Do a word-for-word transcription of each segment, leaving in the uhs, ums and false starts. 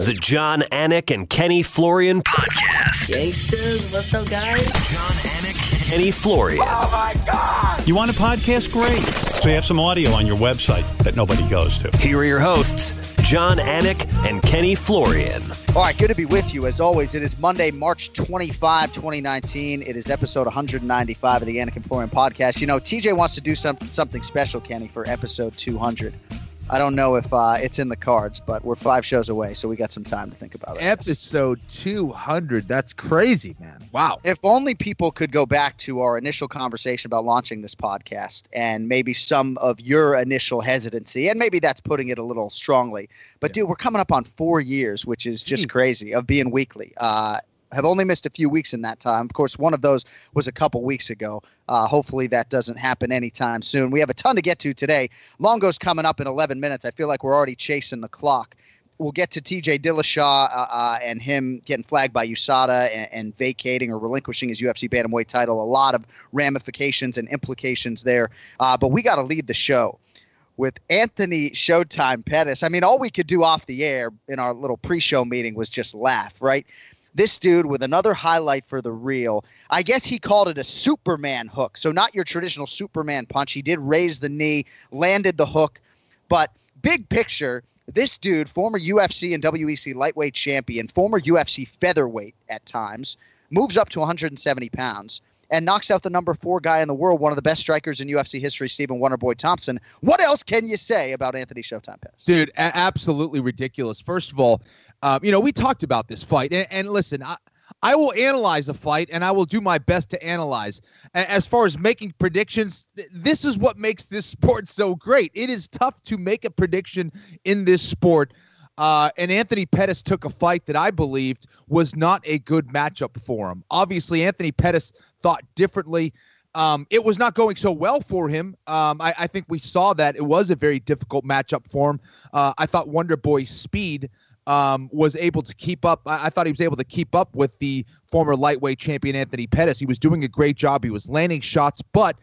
The John Anik and Kenny Florian Podcast. Gangsters, what's up, guys? John Anik, Kenny Florian. Oh, my God! You want a podcast? Great. So you have some audio on your website that nobody goes to. Here are your hosts, John Anik and Kenny Florian. All right, good to be with you. As always, it is Monday, March twenty-fifth, twenty nineteen. It is episode one ninety-five of the Anik and Florian Podcast. You know, T J wants to do some, something special, Kenny, for episode two hundred. I don't know if uh, it's in the cards, but we're five shows away, so we got some time to think about it. Episode two hundred. That's crazy, man. Wow. If only people could go back to our initial conversation about launching this podcast and maybe some of your initial hesitancy, and maybe that's putting it a little strongly. But, yeah. dude, we're coming up on four years, which is just crazy, of being weekly. Uh have only missed a few weeks in that time. Of course, one of those was a couple weeks ago. Uh, hopefully that doesn't happen anytime soon. We have a ton to get to today. Longo's coming up in eleven minutes. I feel like we're already chasing the clock. We'll get to T J Dillashaw uh, uh, and him getting flagged by U S A D A and, and vacating or relinquishing his U F C bantamweight title. A lot of ramifications and implications there. Uh, but we got to lead the show with Anthony Showtime Pettis. I mean, all we could do off the air in our little pre-show meeting was just laugh, right? This dude with another highlight for the reel. I guess he called it a Superman hook. So not your traditional Superman punch. He did raise the knee, landed the hook. But big picture, this dude, former U F C and W E C lightweight champion, former U F C featherweight at times, moves up to one hundred seventy pounds and knocks out the number four guy in the world, one of the best strikers in U F C history, Stephen Wonderboy Thompson. What else can you say about Anthony Showtime Pettis? Dude, a- absolutely ridiculous. First of all, Um, you know, we talked about this fight, and, and listen, I, I will analyze a fight, and I will do my best to analyze. A- as far as making predictions, th- this is what makes this sport so great. It is tough to make a prediction in this sport, uh, and Anthony Pettis took a fight that I believed was not a good matchup for him. Obviously, Anthony Pettis thought differently. Um, it was not going so well for him. Um, I, I think we saw that it was a very difficult matchup for him. Uh, I thought Wonderboy's speed Um, was able to keep up. I, I thought he was able to keep up with the former lightweight champion Anthony Pettis. He was doing a great job. He was landing shots, but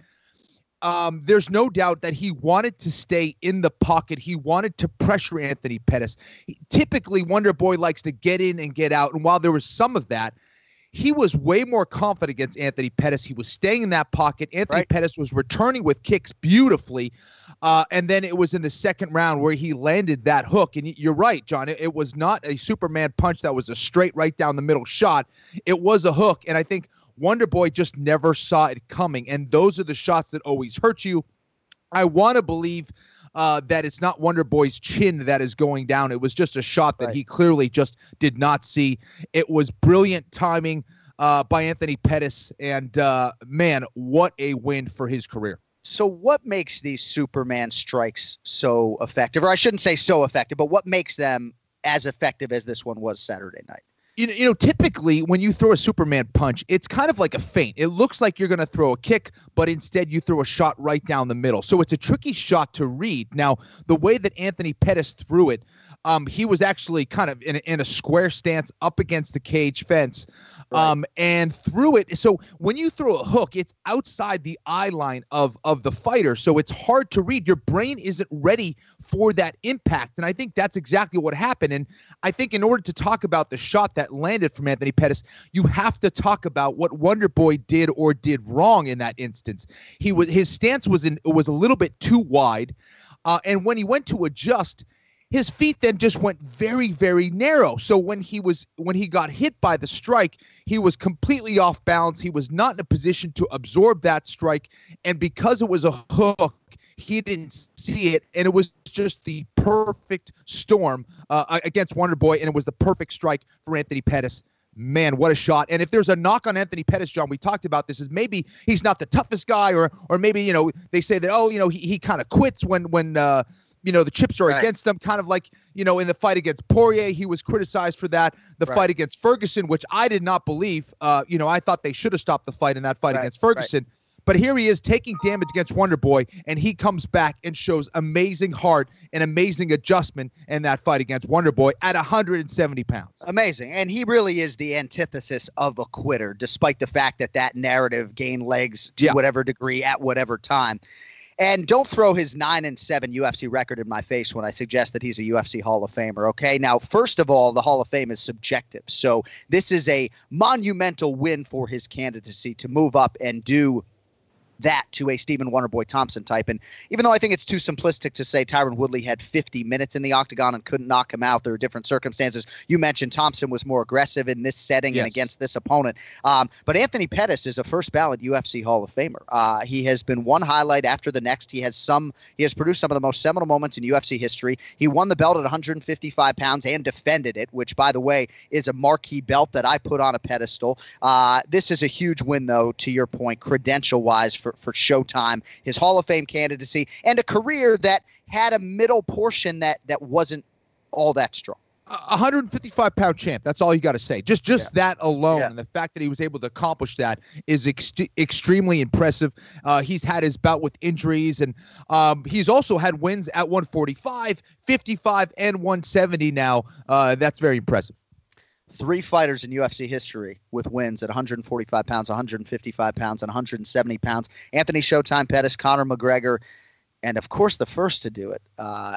um, there's no doubt that he wanted to stay in the pocket. He wanted to pressure Anthony Pettis. He, typically, Wonderboy likes to get in and get out, and while there was some of that, he was way more confident against Anthony Pettis. He was staying in that pocket. Anthony right. Pettis was returning with kicks beautifully. Uh, and then it was in the second round where he landed that hook. And you're right, John. It, it was not a Superman punch that was a straight right down the middle shot. It was a hook. And I think Wonderboy just never saw it coming. And those are the shots that always hurt you. I want to believe Uh, that it's not Wonderboy's chin that is going down. It was just a shot that right. he clearly just did not see. It was brilliant timing uh, by Anthony Pettis, and uh, man, what a win for his career. So what makes these Superman strikes so effective? Or I shouldn't say so effective, but what makes them as effective as this one was Saturday night? You know, you know, typically when you throw a Superman punch, it's kind of like a feint. It looks like you're going to throw a kick, but instead you throw a shot right down the middle. So it's a tricky shot to read. Now, the way that Anthony Pettis threw it, um, he was actually kind of in a, in a square stance up against the cage fence um, right. and threw it. So when you throw a hook, it's outside the eye line of, of the fighter. So it's hard to read. Your brain isn't ready for that impact. And I think that's exactly what happened. And I think in order to talk about the shot that landed from Anthony Pettis, you have to talk about what Wonderboy did or did wrong in that instance. He was his stance was in was a little bit too wide, uh, and when he went to adjust, his feet then just went very, very narrow. So when he was when he got hit by the strike, he was completely off balance. He was not in a position to absorb that strike, and because it was a hook, he didn't see it, and it was just the perfect storm uh, against Wonderboy, and it was the perfect strike for Anthony Pettis. Man, what a shot. And if there's a knock on Anthony Pettis, John, we talked about this, is maybe he's not the toughest guy, or or maybe, you know, they say that, oh, you know, he, he kind of quits when, when uh, you know, the chips are right. against him, kind of like, you know, in the fight against Poirier, he was criticized for that. The right. fight against Ferguson, which I did not believe, uh, you know, I thought they should have stopped the fight in that fight right. against Ferguson. Right. But here he is taking damage against Wonderboy, and he comes back and shows amazing heart and amazing adjustment in that fight against Wonderboy at one hundred seventy pounds. Amazing. And he really is the antithesis of a quitter, despite the fact that that narrative gained legs to yeah. whatever degree at whatever time. And don't throw his nine and seven U F C record in my face when I suggest that he's a U F C Hall of Famer. Okay. Now, first of all, the Hall of Fame is subjective. So this is a monumental win for his candidacy to move up and do that to a Stephen Wonderboy Thompson type. And even though I think it's too simplistic to say Tyron Woodley had fifty minutes in the octagon and couldn't knock him out, there are different circumstances. You mentioned Thompson was more aggressive in this setting yes. and against this opponent. Um, but Anthony Pettis is a first ballot U F C Hall of Famer. Uh, he has been one highlight after the next. He has some. He has produced some of the most seminal moments in U F C history. He won the belt at one hundred fifty-five pounds and defended it, which, by the way, is a marquee belt that I put on a pedestal. Uh, this is a huge win, though, to your point, credential-wise for, for Showtime, his Hall of Fame candidacy, and a career that had a middle portion that that wasn't all that strong. A one hundred fifty-five pound champ. That's all you got to say. Just just Yeah. that alone, Yeah. and the fact that he was able to accomplish that is ex- extremely impressive. Uh, he's had his bout with injuries, and um, he's also had wins at one forty-five, fifty-five, and one seventy now. Uh, that's very impressive. Three fighters in U F C history with wins at one hundred forty-five pounds, one hundred fifty-five pounds, and one hundred seventy pounds. Anthony Showtime Pettis, Conor McGregor, and of course the first to do it, uh,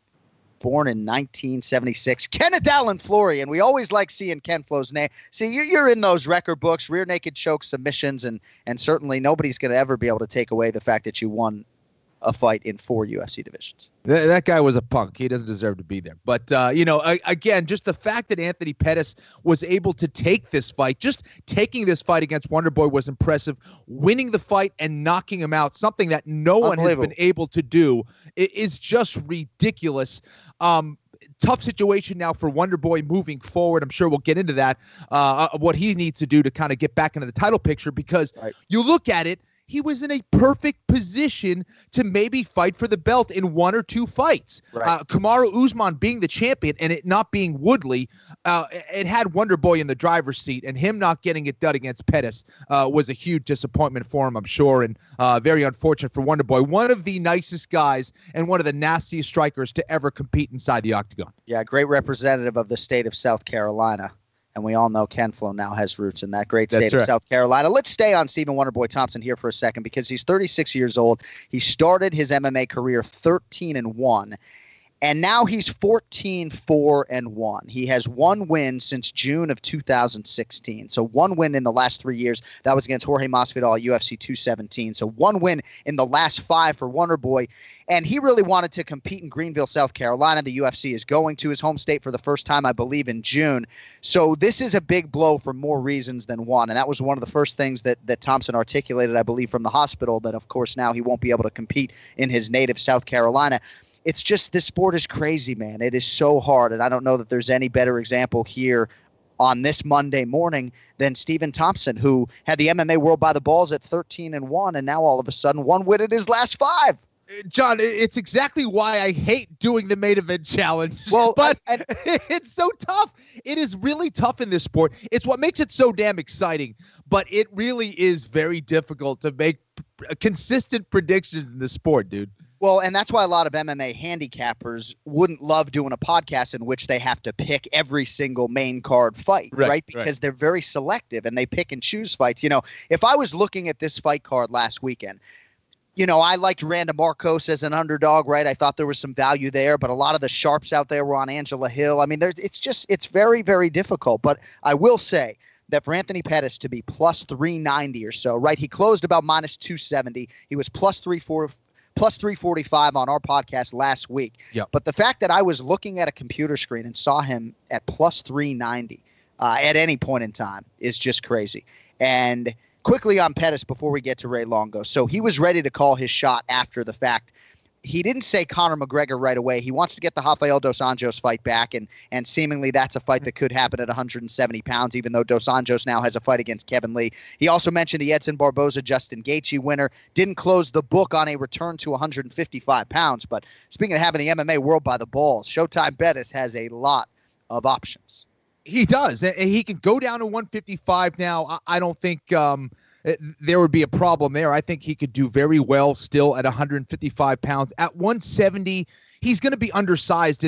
born in nineteen seventy-six, Kenneth Allen Flory. And we always like seeing Ken Flo's name. See, you're, you're in those record books, rear naked choke submissions, and and certainly nobody's going to ever be able to take away the fact that you won a fight in four U F C divisions. Th- that guy was a punk. He doesn't deserve to be there. But, uh, you know, I, again, just the fact that Anthony Pettis was able to take this fight, just taking this fight against Wonderboy was impressive. Winning the fight and knocking him out, something that no one has been able to do, it is just ridiculous. Um, Tough situation now for Wonderboy moving forward. I'm sure we'll get into that, uh, what he needs to do to kind of get back into the title picture, because Right. you look at it, he was in a perfect position to maybe fight for the belt in one or two fights. Right. Uh, Kamaru Usman being the champion and it not being Woodley, uh, it had Wonderboy in the driver's seat, and him not getting it done against Pettis uh, was a huge disappointment for him, I'm sure, and uh, very unfortunate for Wonderboy. One of the nicest guys and one of the nastiest strikers to ever compete inside the octagon. Yeah, great representative of the state of South Carolina. And we all know Ken Flo now has roots in that great state That's of right. South Carolina. Let's stay on Stephen Wonderboy Thompson here for a second, because he's thirty-six years old. He started his M M A career thirteen and one. And now he's fourteen, four, and one. He has one win since June of two thousand sixteen. So one win in the last three years. That was against Jorge Masvidal at U F C two seventeen. So one win in the last five for Wonderboy. And he really wanted to compete in Greenville, South Carolina. The U F C is going to his home state for the first time, I believe, in June. So this is a big blow for more reasons than one. And that was one of the first things that, that Thompson articulated, I believe, from the hospital, that, of course, now he won't be able to compete in his native South Carolina. It's just, this sport is crazy, man. It is so hard. And I don't know that there's any better example here on this Monday morning than Stephen Thompson, who had the M M A world by the balls at thirteen and one, and now all of a sudden one win in his last five. John, it's exactly why I hate doing the main event challenge. Well, but I, I, it's so tough. It is really tough in this sport. It's what makes it so damn exciting. But it really is very difficult to make p- consistent predictions in the sport, dude. Well, and that's why a lot of M M A handicappers wouldn't love doing a podcast in which they have to pick every single main card fight, right? Right, Because right. they're very selective and they pick and choose fights. You know, if I was looking at this fight card last weekend, you know, I liked Randa Marcos as an underdog, right? I thought there was some value there, but a lot of the sharps out there were on Angela Hill. I mean, there's, it's just, it's very, very difficult. But I will say that for Anthony Pettis to be plus three ninety or so, right? He closed about minus two seventy. He was plus three forty. Plus three forty-five on our podcast last week. Yep. But the fact that I was looking at a computer screen and saw him at plus three ninety uh, at any point in time is just crazy. And quickly on Pettis before we get to Ray Longo. So he was ready to call his shot after the fact. He didn't say Conor McGregor right away. He wants to get the Rafael Dos Anjos fight back, and and seemingly that's a fight that could happen at one hundred seventy pounds, even though Dos Anjos now has a fight against Kevin Lee. He also mentioned the Edson Barboza Justin Gaethje winner. Didn't close the book on a return to one hundred fifty-five pounds. But speaking of having the M M A world by the balls, Showtime Pettis has a lot of options. He does. And he can go down to one fifty-five now. I, I don't think um, it, there would be a problem there. I think he could do very well still at one hundred fifty-five pounds. At one seventy, he's going to be undersized. And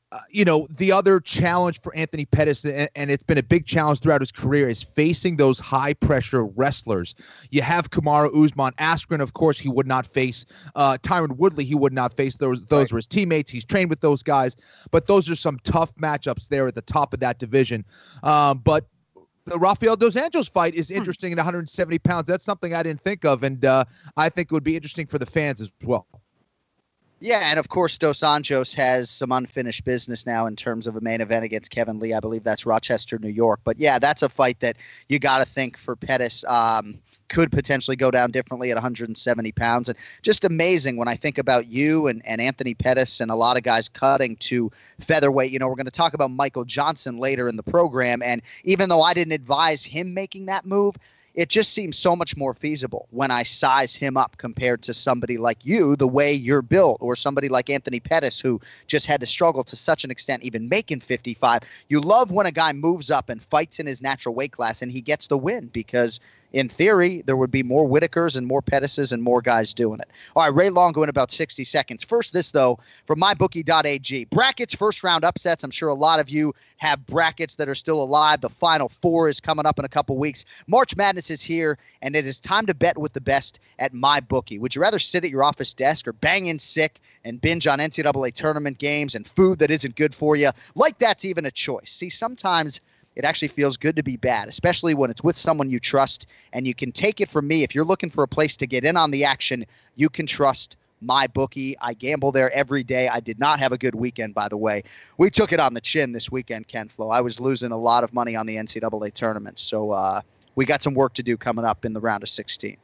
Uh, you know, the other challenge for Anthony Pettis, and, and it's been a big challenge throughout his career, is facing those high-pressure wrestlers. You have Kamaru Usman. Askren, of course, he would not face. Uh, Tyron Woodley, he would not face. Those, those right. were his teammates. He's trained with those guys. But those are some tough matchups there at the top of that division. Um, but the Rafael Dos Anjos fight is interesting at one hundred seventy pounds. That's something I didn't think of, and uh, I think it would be interesting for the fans as well. Yeah, and of course, Dos Anjos has some unfinished business now in terms of a main event against Kevin Lee. I believe that's Rochester, New York. But yeah, that's a fight that you got to think for Pettis um, could potentially go down differently at one hundred seventy pounds. And just amazing when I think about you and, and Anthony Pettis and a lot of guys cutting to featherweight. You know, we're going to talk about Michael Johnson later in the program. And even though I didn't advise him making that move, it just seems so much more feasible when I size him up compared to somebody like you, the way you're built, or somebody like Anthony Pettis, who just had to struggle to such an extent even making fifty-five. You love when a guy moves up and fights in his natural weight class and he gets the win because, in theory, there would be more Whitakers and more Pettises and more guys doing it. All right, Ray Longo in about sixty seconds. First, this, though, from my bookie dot a g. Brackets, first-round upsets. I'm sure a lot of you have brackets that are still alive. The Final Four is coming up in a couple weeks. March Madness is here, and it is time to bet with the best at MyBookie. Would you rather sit at your office desk or bang in sick and binge on N C double A tournament games and food that isn't good for you? Like that's even a choice. See, sometimes it actually feels good to be bad, especially when it's with someone you trust. And you can take it from me. If you're looking for a place to get in on the action, you can trust MyBookie. I gamble there every day. I did not have a good weekend, by the way. We took it on the chin this weekend, Ken Flo. I was losing a lot of money on the N C double A tournament. So uh, we got some work to do coming up in the round of sixteen.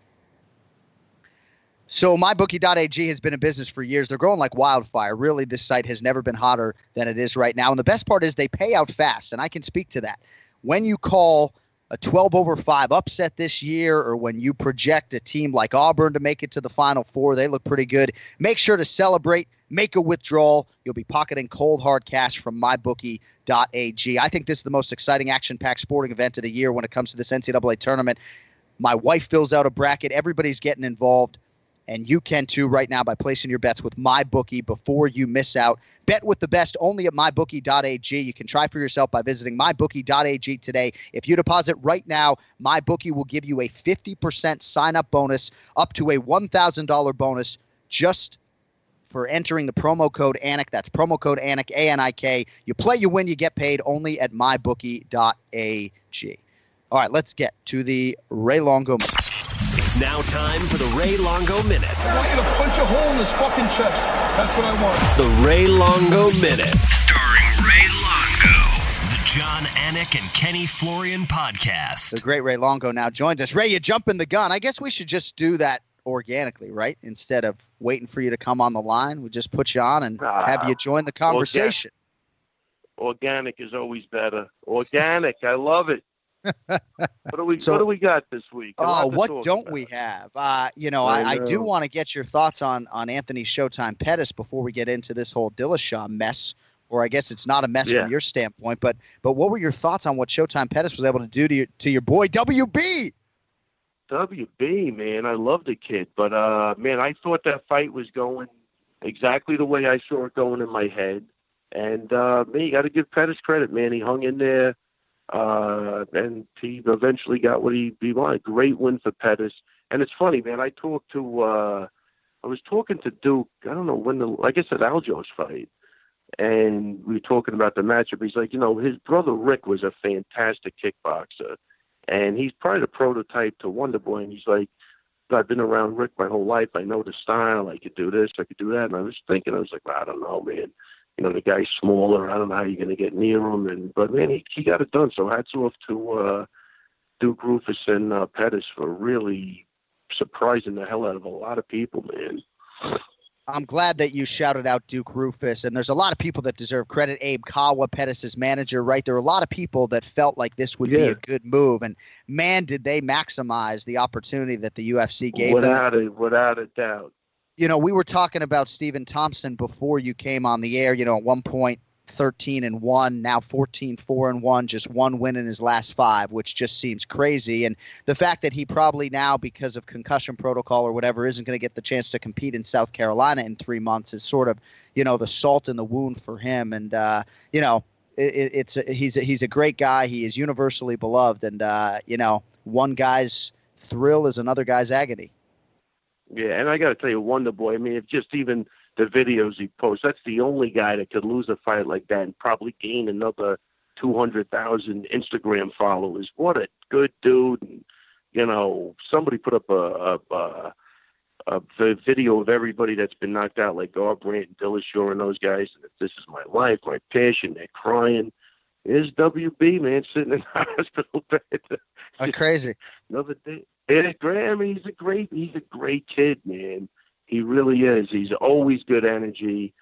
So my bookie dot a g has been in business for years. They're growing like wildfire. Really, this site has never been hotter than it is right now. And the best part is they pay out fast, and I can speak to that. When you call a twelve over five upset this year, or when you project a team like Auburn to make it to the Final Four, they look pretty good. Make sure to celebrate, make a withdrawal. You'll be pocketing cold, hard cash from my bookie dot a g. I think this is the most exciting action-packed sporting event of the year when it comes to this N C double A tournament. My wife fills out a bracket. Everybody's getting involved. And you can too right now by placing your bets with MyBookie before you miss out. Bet with the best only at my bookie dot a g. You can try for yourself by visiting my bookie dot a g today. If you deposit right now, MyBookie will give you a fifty percent sign-up bonus up to a one thousand dollars bonus just for entering the promo code ANIK. That's promo code ANIK, A N I K. You play, you win, you get paid only at my bookie dot a g. All right, let's get to the Ray Longo. It's now time for the Ray Longo Minute. I want you to punch a hole in his fucking chest. That's what I want. The Ray Longo Minute. Starring Ray Longo. The John Anik and Kenny Florian podcast. The great Ray Longo now joins us. Ray, you jumping the gun. I guess we should just do that organically, right? Instead of waiting for you to come on the line, we just put you on and uh, have you join the conversation. Organic is always better. Organic. I love it. what do we so, what do we got this week? Oh, what don't about. we have? Uh, you know, I, I, I do want to get your thoughts on on Anthony Showtime Pettis before we get into this whole Dillashaw mess, or I guess it's not a mess yeah. from your standpoint. But but what were your thoughts on what Showtime Pettis was able to do to your to your boy W B? W B, man, I love the kid, but uh, man, I thought that fight was going exactly the way I saw it going in my head, and uh, man, you got to give Pettis credit, man. He hung in there. Uh, and he eventually got what he, he wanted. Great win for Pettis. And it's funny, man. I talked to, uh, I was talking to Duke. I don't know when the, I guess at Aljo's fight. And we were talking about the matchup. He's like, you know, his brother Rick was a fantastic kickboxer. And he's probably the prototype to Wonder Boy. And he's like, I've been around Rick my whole life. I know the style. I could do this. I could do that. And I was thinking, I was like, well, I don't know, man. You know, the guy's smaller. I don't know how you're going to get near him. And But, man, he, he got it done. So hats off to uh, Duke Rufus and uh, Pettis for really surprising the hell out of a lot of people, man. I'm glad that you shouted out Duke Rufus. And there's a lot of people that deserve credit. Abe Kawa, Pettis' manager, right? There are a lot of people that felt like this would yeah. be a good move. And, man, did they maximize the opportunity that the U F C gave without them. A, without a doubt. You know, we were talking about Stephen Thompson before you came on the air. You know, at one point, thirteen and one, now fourteen four and one, just one win in his last five, which just seems crazy. And the fact that he probably now, because of concussion protocol or whatever, isn't going to get the chance to compete in South Carolina in three months is sort of, you know, the salt in the wound for him. And, uh, you know, it, it's a, he's a, he's a great guy. He is universally beloved. And, uh, you know, one guy's thrill is another guy's agony. Yeah, and I got to tell you, Wonder Boy, I mean, if just even the videos he posts, that's the only guy that could lose a fight like that and probably gain another two hundred thousand Instagram followers. What a good dude. And, you know, somebody put up a, a, a, a video of everybody that's been knocked out, like Garbrandt and Dillashaw and those guys. And if this is my life, my passion, they're crying. There's W B, man, sitting in the hospital bed. Oh, crazy. Another day. Yeah, great. I mean, he's a great, he's a great kid, man. He really is. He's always good energy.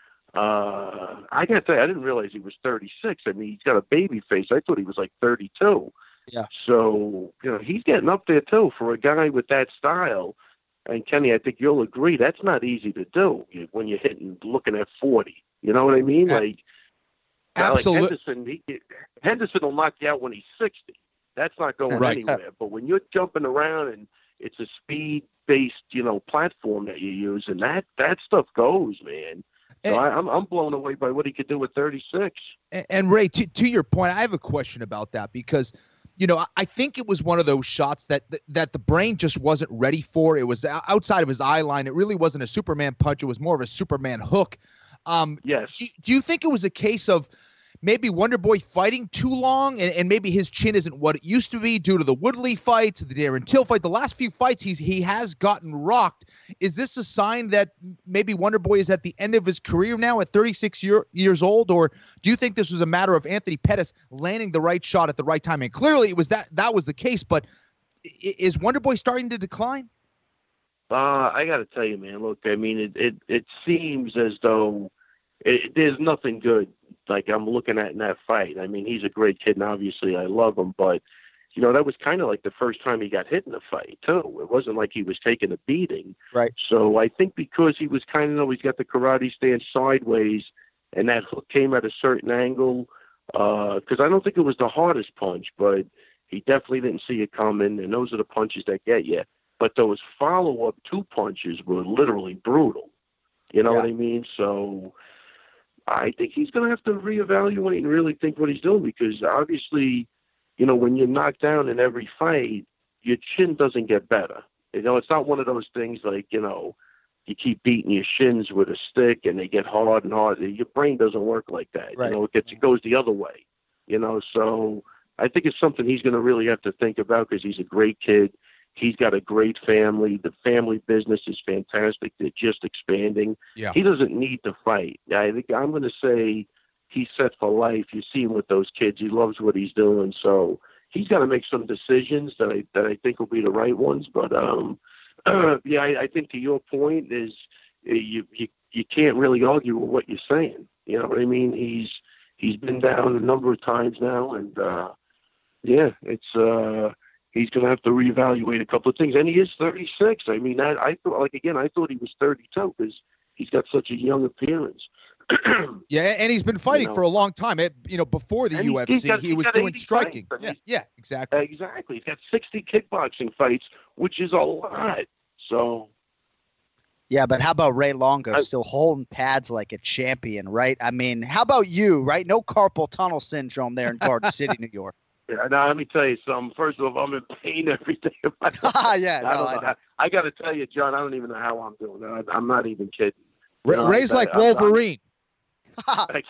Uh, I got to tell you, I didn't realize he was thirty-six. I mean, he's got a baby face. I thought he was like thirty-two. Yeah. So, you know, he's getting up there too for a guy with that style. And Kenny, I think you'll agree that's not easy to do when you're hitting, looking at forty. You know what I mean? Like, Absolutely. Like Henderson, he, Henderson will knock you out when he's sixty. That's not going Right. anywhere. But when you're jumping around and it's a speed-based, you know, platform that you use, and that that stuff goes, man. So And- I, I'm I'm blown away by what he could do at thirty-six. And, and Ray, to, to your point, I have a question about that because, you know, I, I think it was one of those shots that, that that the brain just wasn't ready for. It was outside of his eye line. It really wasn't a Superman punch. It was more of a Superman hook. Um, Yes. Do, do you think it was a case of maybe Wonder Boy fighting too long and, and maybe his chin isn't what it used to be due to the Woodley fights, the Darren Till fight, the last few fights he's he has gotten rocked. Is this a sign that maybe Wonder Boy is at the end of his career now at thirty-six year, years old? Or do you think this was a matter of Anthony Pettis landing the right shot at the right time? And clearly it was that that was the case, but is Wonder Boy starting to decline? Uh, I got to tell you, man, look, I mean, it, it, it seems as though it, there's nothing good like I'm looking at in that fight. I mean, he's a great kid, and obviously I love him, but, you know, that was kind of like the first time he got hit in a fight, too. It wasn't like he was taking a beating. Right. So I think because he was kind of, you know, he's got the karate stand sideways, and that hook came at a certain angle, because uh, I don't think it was the hardest punch, but he definitely didn't see it coming, and those are the punches that get you. But those follow-up two punches were literally brutal. You know Yeah. what I mean? So I think he's going to have to reevaluate and really think what he's doing because obviously, you know, when you're knocked down in every fight, your chin doesn't get better. You know, it's not one of those things like, you know, you keep beating your shins with a stick and they get hard and hard. Your brain doesn't work like that. Right. You know, it gets, it goes the other way, you know, so I think it's something he's going to really have to think about because he's a great kid. He's got a great family. The family business is fantastic. They're just expanding. Yeah. He doesn't need to fight. I think I'm going to say he's set for life. You see him with those kids. He loves what he's doing. So he's got to make some decisions that I that I think will be the right ones. But um, uh, yeah, I, I think to your point is uh, you you you can't really argue with what you're saying. You know what I mean? He's he's been down a number of times now, and uh, yeah, it's. Uh, He's going to have to reevaluate a couple of things. And he is thirty-six. I mean, I, I thought, like, again, I thought he was thirty-two because he's got such a young appearance. Yeah, and he's been fighting You know. for a long time. It, you know, before the And he- U F he's C, got- he he's was got doing eighty striking. fights. I Yeah, mean- yeah, exactly. Exactly. He's got sixty kickboxing fights, which is a lot. So, Yeah, but how about Ray Longo I- still holding pads like a champion, right? I mean, how about you, right? No carpal tunnel syndrome there in Garden City, New York. yeah, now let me tell you something. First of all, I'm in pain every day of my life. Ah, yeah, no, I, don't I know know. how- I got to tell you, John, I don't even know how I'm doing. I, I'm not even kidding. Ray, No, Ray's I- like I'm- I'm- Wolverine. I,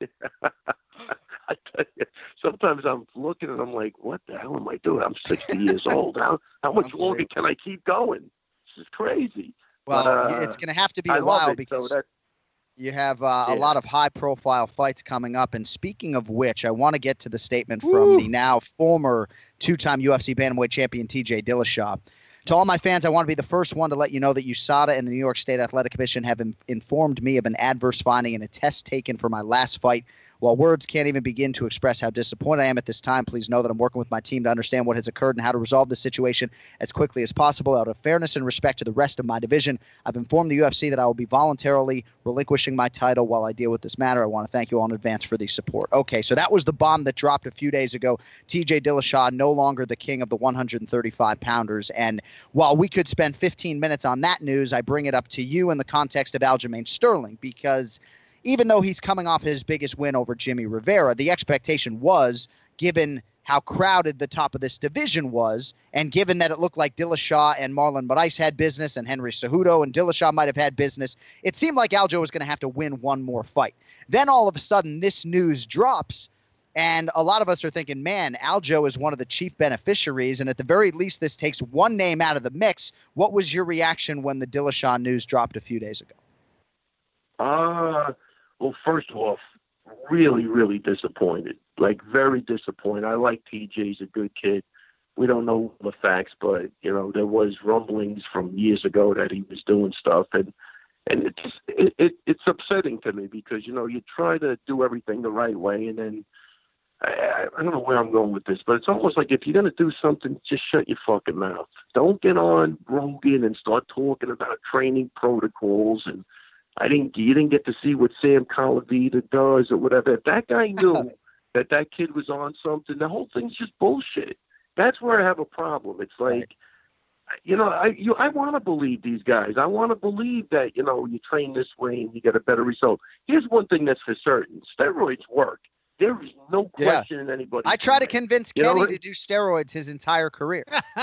I tell you, sometimes I'm looking and I'm like, what the hell am I doing? I'm sixty years old. How, how much longer can I keep going? This is crazy. Well, But, uh, it's going to have to be I a love while it, so because that- you have uh, Yeah. a lot of high-profile fights coming up. And speaking of which, I want to get to the statement Woo. from the now former two-time U F C bantamweight champion T J Dillashaw. To all my fans, I want to be the first one to let you know that U S A D A and the New York State Athletic Commission have in- informed me of an adverse finding in a test taken for my last fight While words can't even begin to express how disappointed I am at this time, please know that I'm working with my team to understand what has occurred and how to resolve this situation as quickly as possible out of fairness and respect to the rest of my division. I've informed the U F C that I will be voluntarily relinquishing my title while I deal with this matter. I want to thank you all in advance for the support. Okay, so that was the bomb that dropped a few days ago. T J Dillashaw no longer the king of the one thirty-five pounders. And while we could spend fifteen minutes on that news, I bring it up to you in the context of Aljamain Sterling, because even though he's coming off his biggest win over Jimmy Rivera, the expectation was, given how crowded the top of this division was, and given that it looked like Dillashaw and Marlon Moraes had business, and Henry Cejudo and Dillashaw might have had business, it seemed like Aljo was going to have to win one more fight. Then all of a sudden, this news drops, and a lot of us are thinking, man, Aljo is one of the chief beneficiaries, and at the very least, this takes one name out of the mix. What was your reaction when the Dillashaw news dropped a few days ago? Uh, well, first off, really, really disappointed. Like, very disappointed. I like T J. He's a good kid. We don't know the facts, but, you know, there was rumblings from years ago that he was doing stuff, and and it just, it, it it's upsetting to me because, you know, you try to do everything the right way, and then I, I don't know where I'm going with this, but it's almost like if you're going to do something, just shut your fucking mouth. Don't get on Rogan and start talking about training protocols. And I didn't, you didn't get to see what Sam Calavita does or whatever. If that guy knew that that kid was on something, the whole thing's just bullshit. That's where I have a problem. It's like, right. You know, I you, I want to believe these guys. I want to believe that, you know, you train this way and you get a better result. Here's one thing that's for certain. Steroids work. There is no question yeah. in anybody. I try to convince you Kenny know, to do steroids his entire career.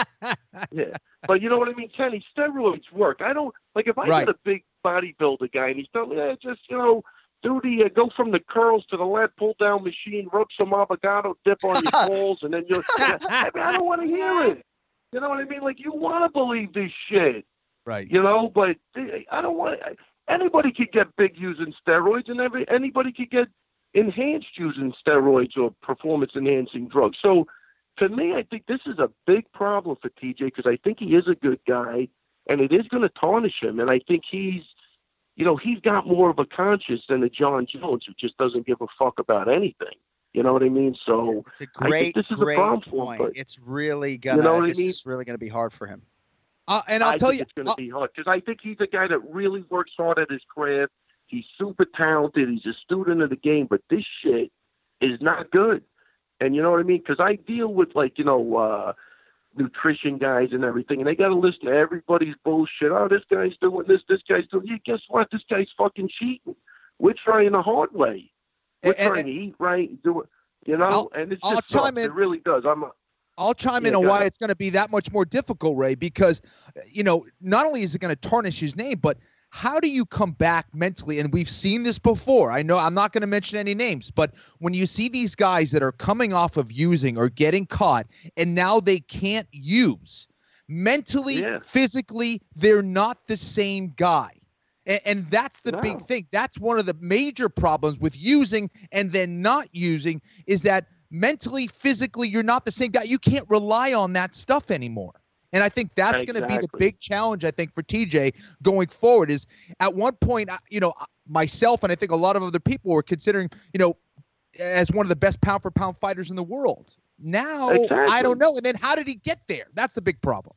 Yeah. But you know what I mean, Kenny? Steroids work. I don't, like, if I right. get a big bodybuilder guy and he's telling me, hey, just, you know, do the, uh, go from the curls to the lat pull down machine, rub some avocado dip on your balls, and then you'll, yeah, I mean, I don't want to hear it. You know what I mean? Like, you want to believe this shit. Right. You know, but I don't want, anybody could get big using steroids, and every anybody could get enhanced using steroids or performance-enhancing drugs. So, to me, I think this is a big problem for T J because I think he is a good guy, and it is going to tarnish him. And I think he's, you know, he's got more of a conscience than a John Jones who just doesn't give a fuck about anything. You know what I mean? So it's a great, this is great a problem point. For him, it's really gonna. You know what this I mean? Is really gonna be hard for him. Uh, and I'll I tell think you, it's going I'll, to be hard because I think he's a guy that really works hard at his craft. He's super talented. He's a student of the game, but this shit is not good. And you know what I mean? Because I deal with, like, you know, uh, nutrition guys and everything, and they got to listen to everybody's bullshit. Oh, this guy's doing this. This guy's doing. Yeah, guess what? This guy's fucking cheating. We're trying the hard way. We're and, trying and, to eat right, do it. You know, I'll, and it's I'll just chime in. It really does. I'm. A, I'll chime yeah, in on why ahead. It's going to be that much more difficult, Ray, because, you know, not only is it going to tarnish his name, but how do you come back mentally? And we've seen this before. I know I'm not going to mention any names, but when you see these guys that are coming off of using or getting caught and now they can't use, mentally, yeah. physically, they're not the same guy. And, and that's the no. big thing. That's one of the major problems with using and then not using is that mentally, physically, you're not the same guy. You can't rely on that stuff anymore. And I think that's exactly. going to be the big challenge, I think, for T J going forward is at one point, you know, myself and I think a lot of other people were considering, you know, as one of the best pound for pound fighters in the world. Now, exactly. I don't know. And then how did he get there? That's the big problem.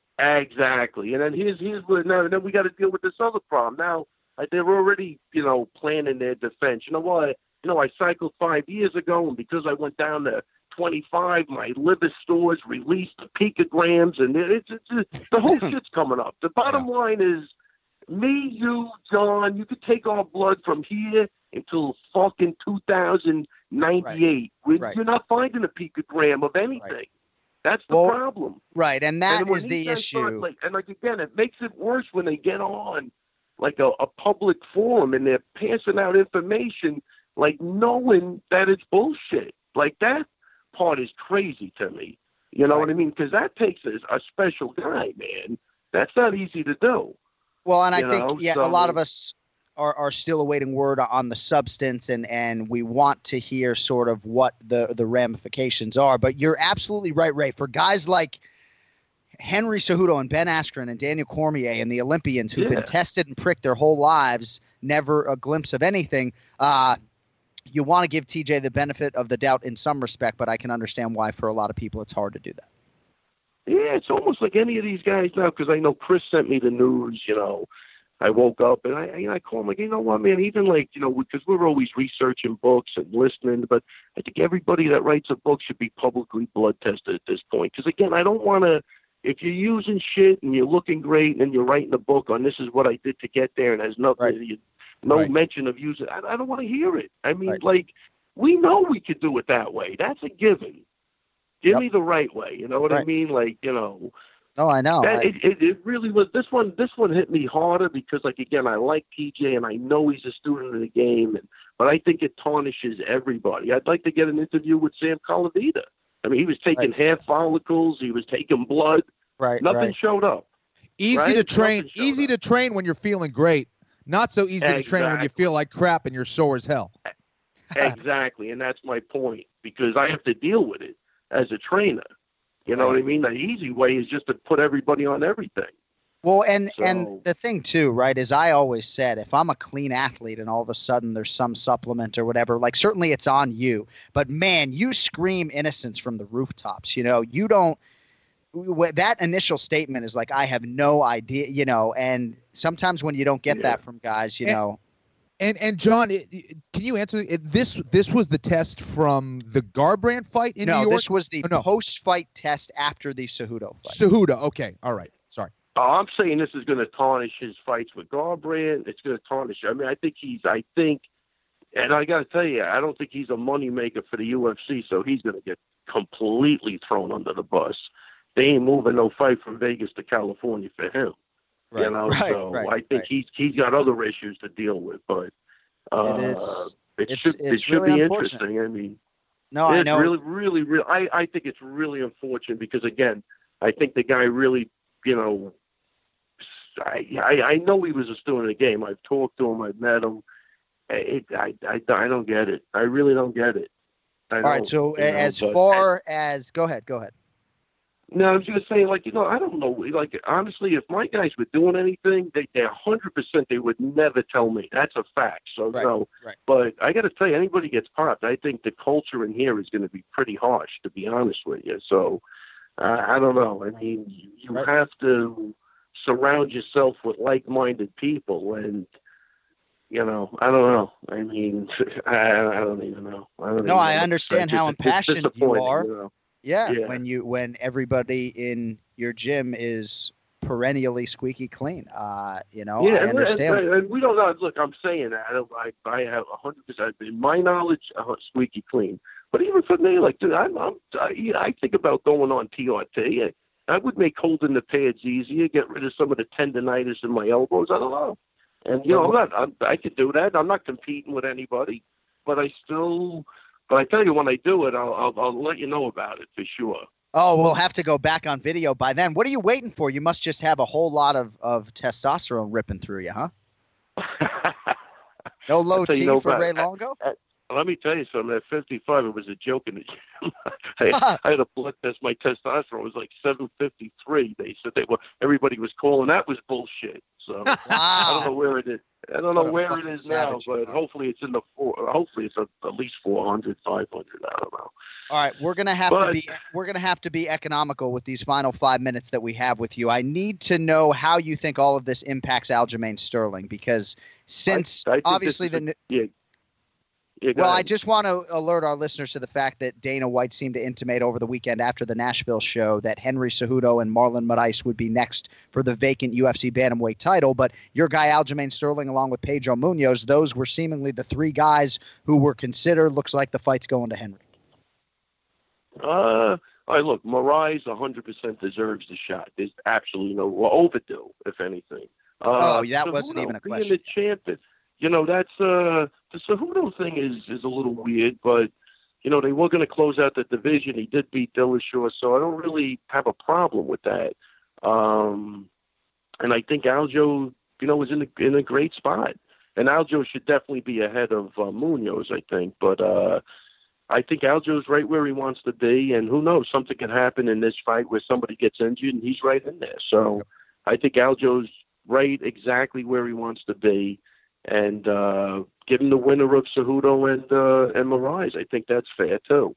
Exactly. And then here's, here's what, now, then we got to deal with this other problem. Now, like, they're already, you know, planning their defense. You know what? You know, I cycled five years ago, and because I went down to twenty-five, my liver stores released the picograms, and it's, it's, it's the whole shit's coming up. The bottom yeah. line is, me, you, John, you could take our blood from here until fucking two thousand ninety-eight. Right. Right. You're not finding a picogram of anything. Right. That's the well, problem. Right, and that and is the issue. Start, like, and, like, again, it makes it worse when they get on, like, a, a public forum, and they're passing out information, like, knowing that it's bullshit. Like, that part is crazy to me. You know right. what I mean? Because that takes a, a special guy, man. That's not easy to do. Well, and I you think, know? yeah, so, a lot of us are, are still awaiting word on the substance, and, and we want to hear sort of what the, the ramifications are. But you're absolutely right, Ray. For guys like Henry Cejudo and Ben Askren and Daniel Cormier and the Olympians who've yeah. been tested and pricked their whole lives, never a glimpse of anything, uh, you want to give T J the benefit of the doubt in some respect, but I can understand why for a lot of people it's hard to do that. Yeah, it's almost like any of these guys now, because I know Chris sent me the news, you know. I woke up and I, you know, I call him like, you know what, man, even like, you know, because we're always researching books and listening, but I think everybody that writes a book should be publicly blood tested at this point. Because, again, I don't want to, if you're using shit and you're looking great and you're writing a book on this is what I did to get there and has nothing, right. you, no right. mention of using, I, I don't want to hear it. I mean, right. like, we know we could do it that way. That's a given. Give yep. me the right way. You know what right. I mean? Like, you know. No, I know. That, I, it, it, it really was. This one, this one hit me harder because, like, again, I like T J and I know he's a student of the game, and but I think it tarnishes everybody. I'd like to get an interview with Sam Colavita. I mean, he was taking right. hair follicles, he was taking blood. Right. Nothing right. showed up. Easy right? to train. Nothing showed Easy up. to train when you're feeling great. Not so easy exactly. to train when you feel like crap and you're sore as hell. Exactly, and that's my point because I have to deal with it as a trainer. You know right. what I mean? The easy way is just to put everybody on everything. Well, and So- and the thing too, right, is I always said if I'm a clean athlete and all of a sudden there's some supplement or whatever, like certainly it's on you. But man, you scream innocence from the rooftops. You know, you don't. That initial statement is like, I have no idea. You know, and sometimes when you don't get Yeah. that from guys, you And- know. And and John, it, it- can you answer it, this? This was the test from the Garbrandt fight in No, New York. this was the Oh, no. post-fight test after the Cejudo fight. Cejudo. Okay, all right. Sorry. Oh, I'm saying this is going to tarnish his fights with Garbrandt. It's going to tarnish. I mean, I think he's. I think, and I got to tell you, I don't think he's a moneymaker for the U F C. So he's going to get completely thrown under the bus. They ain't moving no fight from Vegas to California for him. Right, You know, right, so right, I think right. he's he's got other issues to deal with. But uh, It is. it it's- should it's it should really be unfortunate. interesting. I mean. No, I It's know. really, really, really. I, I think it's really unfortunate because, again, I think the guy really, you know, I, I, I know he was a student of the game. I've talked to him. I've met him. It, I, I, I don't get it. I really don't get it. I All right. don't, So you know, as but- far as go ahead, go ahead. No, I was just saying, like, you know, I don't know. Like, honestly, if my guys were doing anything, they, they're one hundred percent they would never tell me. That's a fact. So, Right, no. right. But I got to tell you, anybody gets popped, I think the culture in here is going to be pretty harsh, to be honest with you. So, uh, I don't know. I mean, you, you Right. have to surround yourself with like-minded people. And, you know, I don't know. I mean, I, I don't even know. I don't even No, I know. understand It's how just- it's impassioned you disappointing, are. You know? Yeah, Yeah. when you when everybody in your gym is perennially squeaky clean. Uh, you know, Yeah, I and, understand. and, and we don't know. Look, I'm saying that. I, don't- I, I have one hundred percent, in my knowledge, uh, squeaky clean. But even for me, like, dude, I'm, I'm, I, I think about going on T R T. I, I would make holding the pads easier, get rid of some of the tendonitis in my elbows. I don't know. And, you know, I'm not, I'm, I could do that. I'm not competing with anybody. But I still, but I tell you, when I do it, I'll, I'll, I'll let you know about it for sure. Oh, we'll have to go back on video by then. What are you waiting for? You must just have a whole lot of, of testosterone ripping through you, huh? No low I'll tell T you, no, for but- Ray Longo? Let me tell you something. At fifty-five, it was a joke in the gym. I, I had a blood test. My testosterone was like seven fifty-three. They said they were. Everybody was calling that was bullshit. So I don't know where it is. I don't know What a where it fucking is now, savage you but are. hopefully it's in the four. Hopefully it's a, at least four hundred, five hundred. I don't know. All right, we're gonna have to But- be we're gonna have to be economical with these final five minutes that we have with you. I need to know how you think all of this impacts Aljamain Sterling because since I think obviously this the is a- yeah. Yeah, go well, I ahead. just want to alert our listeners to the fact that Dana White seemed to intimate over the weekend after the Nashville show that Henry Cejudo and Marlon Moraes would be next for the vacant U F C bantamweight title. But your guy Aljamain Sterling, along with Pedro Munoz, those were seemingly the three guys who were considered. Looks like the fight's going to Henry. Uh, I look, Moraes one hundred percent deserves the shot. There's absolutely no well, overdue, if anything. Uh, Oh, that wasn't Cejudo even a being question. the champion, you know, that's uh, the Cejudo thing is is a little weird, but you know they were going to close out the division. He did beat Dillashaw, so I don't really have a problem with that. Um, and I think Aljo, you know, was in a, in a great spot, and Aljo should definitely be ahead of uh, Munoz, I think, but. Uh, I think Aljo's right where he wants to be, and who knows, something can happen in this fight where somebody gets injured, and he's right in there. So I think Aljo's right exactly where he wants to be, and uh, give him the winner of Cejudo and uh, and Moraes. I think that's fair too.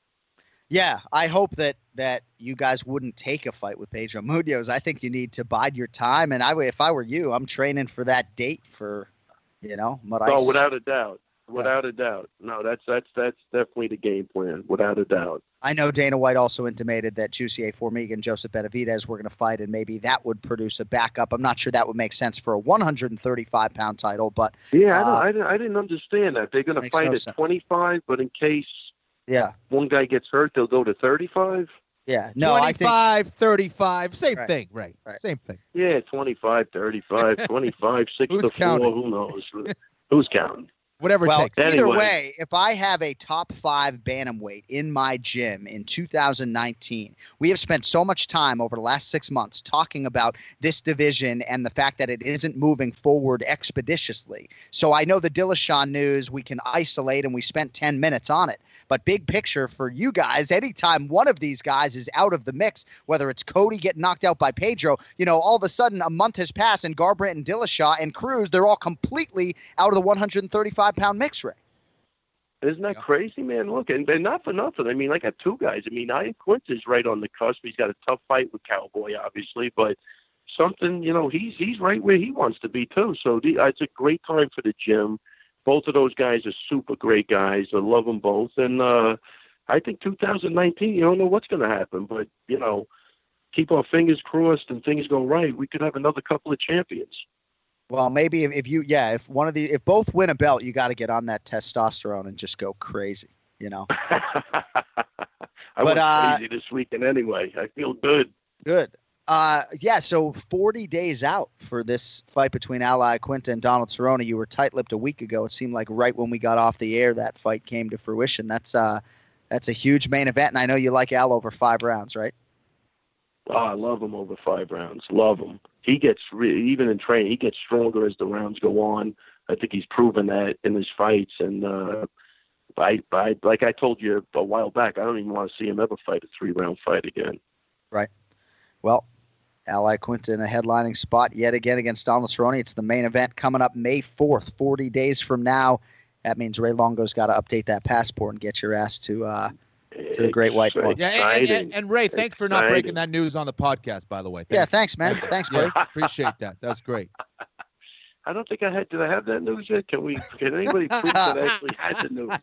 Yeah, I hope that that you guys wouldn't take a fight with Pedro Munoz. I think you need to bide your time. And I, if I were you, I'm training for that date for, you know, Moraes. Oh, without a doubt, without yeah. a doubt. No, that's that's that's definitely the game plan, without a doubt. I know Dana White also intimated that Jussier Formiga and Joseph Benavidez were going to fight, and maybe that would produce a backup. I'm not sure that would make sense for a one thirty-five pound title, but yeah, uh, I, don't, I didn't I didn't understand that. They're going to fight no at sense. twenty-five, but in case yeah one guy gets hurt, they'll go to thirty-five. Yeah, no, twenty-five, I think, thirty-five, same right. thing, right. right? Same thing. Yeah, twenty-five, thirty-five, twenty-five, six Who's to counting? four. Who knows? Who's counting? Whatever well, it takes. either Anyway. way, if I have a top five bantamweight in my gym in two thousand nineteen, we have spent so much time over the last six months talking about this division and the fact that it isn't moving forward expeditiously. So I know the Dillashaw news we can isolate, and we spent ten minutes on it. But big picture for you guys, anytime one of these guys is out of the mix, whether it's Cody getting knocked out by Pedro, you know, all of a sudden a month has passed and Garbrandt and Dillashaw and Cruz, they're all completely out of the one thirty-five pound mix, Ray. Isn't that Yeah. crazy, man? Look, and, and not for nothing. I mean, I got two guys. I mean, Ian Quint is right on the cusp. He's got a tough fight with Cowboy, obviously, but something, you know, he's he's right where he wants to be, too. So the, it's a great time for the gym. Both of those guys are super great guys. I love them both. And uh, I think two thousand nineteen, you don't know what's going to happen. But, you know, keep our fingers crossed and things go right. We could have another couple of champions. Well, maybe if, if you, yeah, if one of the, if both win a belt, you got to get on that testosterone and just go crazy, you know? I But, went uh, crazy this weekend anyway. I feel good. Good. Uh, yeah, so forty days out for this fight between Ally Quinta and Donald Cerrone. You were tight-lipped a week ago. It seemed like right when we got off the air, that fight came to fruition. That's uh, that's a huge main event, and I know you like Al over five rounds, right? Oh, I love him over five rounds. Love him. He gets, re- even in training, he gets stronger as the rounds go on. I think he's proven that in his fights. And uh, I, I, like I told you a while back, I don't even want to see him ever fight a three-round fight again. Right. Well, Ally Quinta in a headlining spot yet again against Donald Cerrone. It's the main event coming up May fourth, forty days from now. That means Ray Longo's got to update that passport and get your ass to uh, to the Great White North. Yeah, and, and, and Ray, thanks for not breaking that news on the podcast, by the way. Thanks. Yeah, thanks, man. Thanks, buddy. Yeah, appreciate that. That's great. I don't think I had. Did I have that news yet? Can we? Can anybody prove that I actually had the news?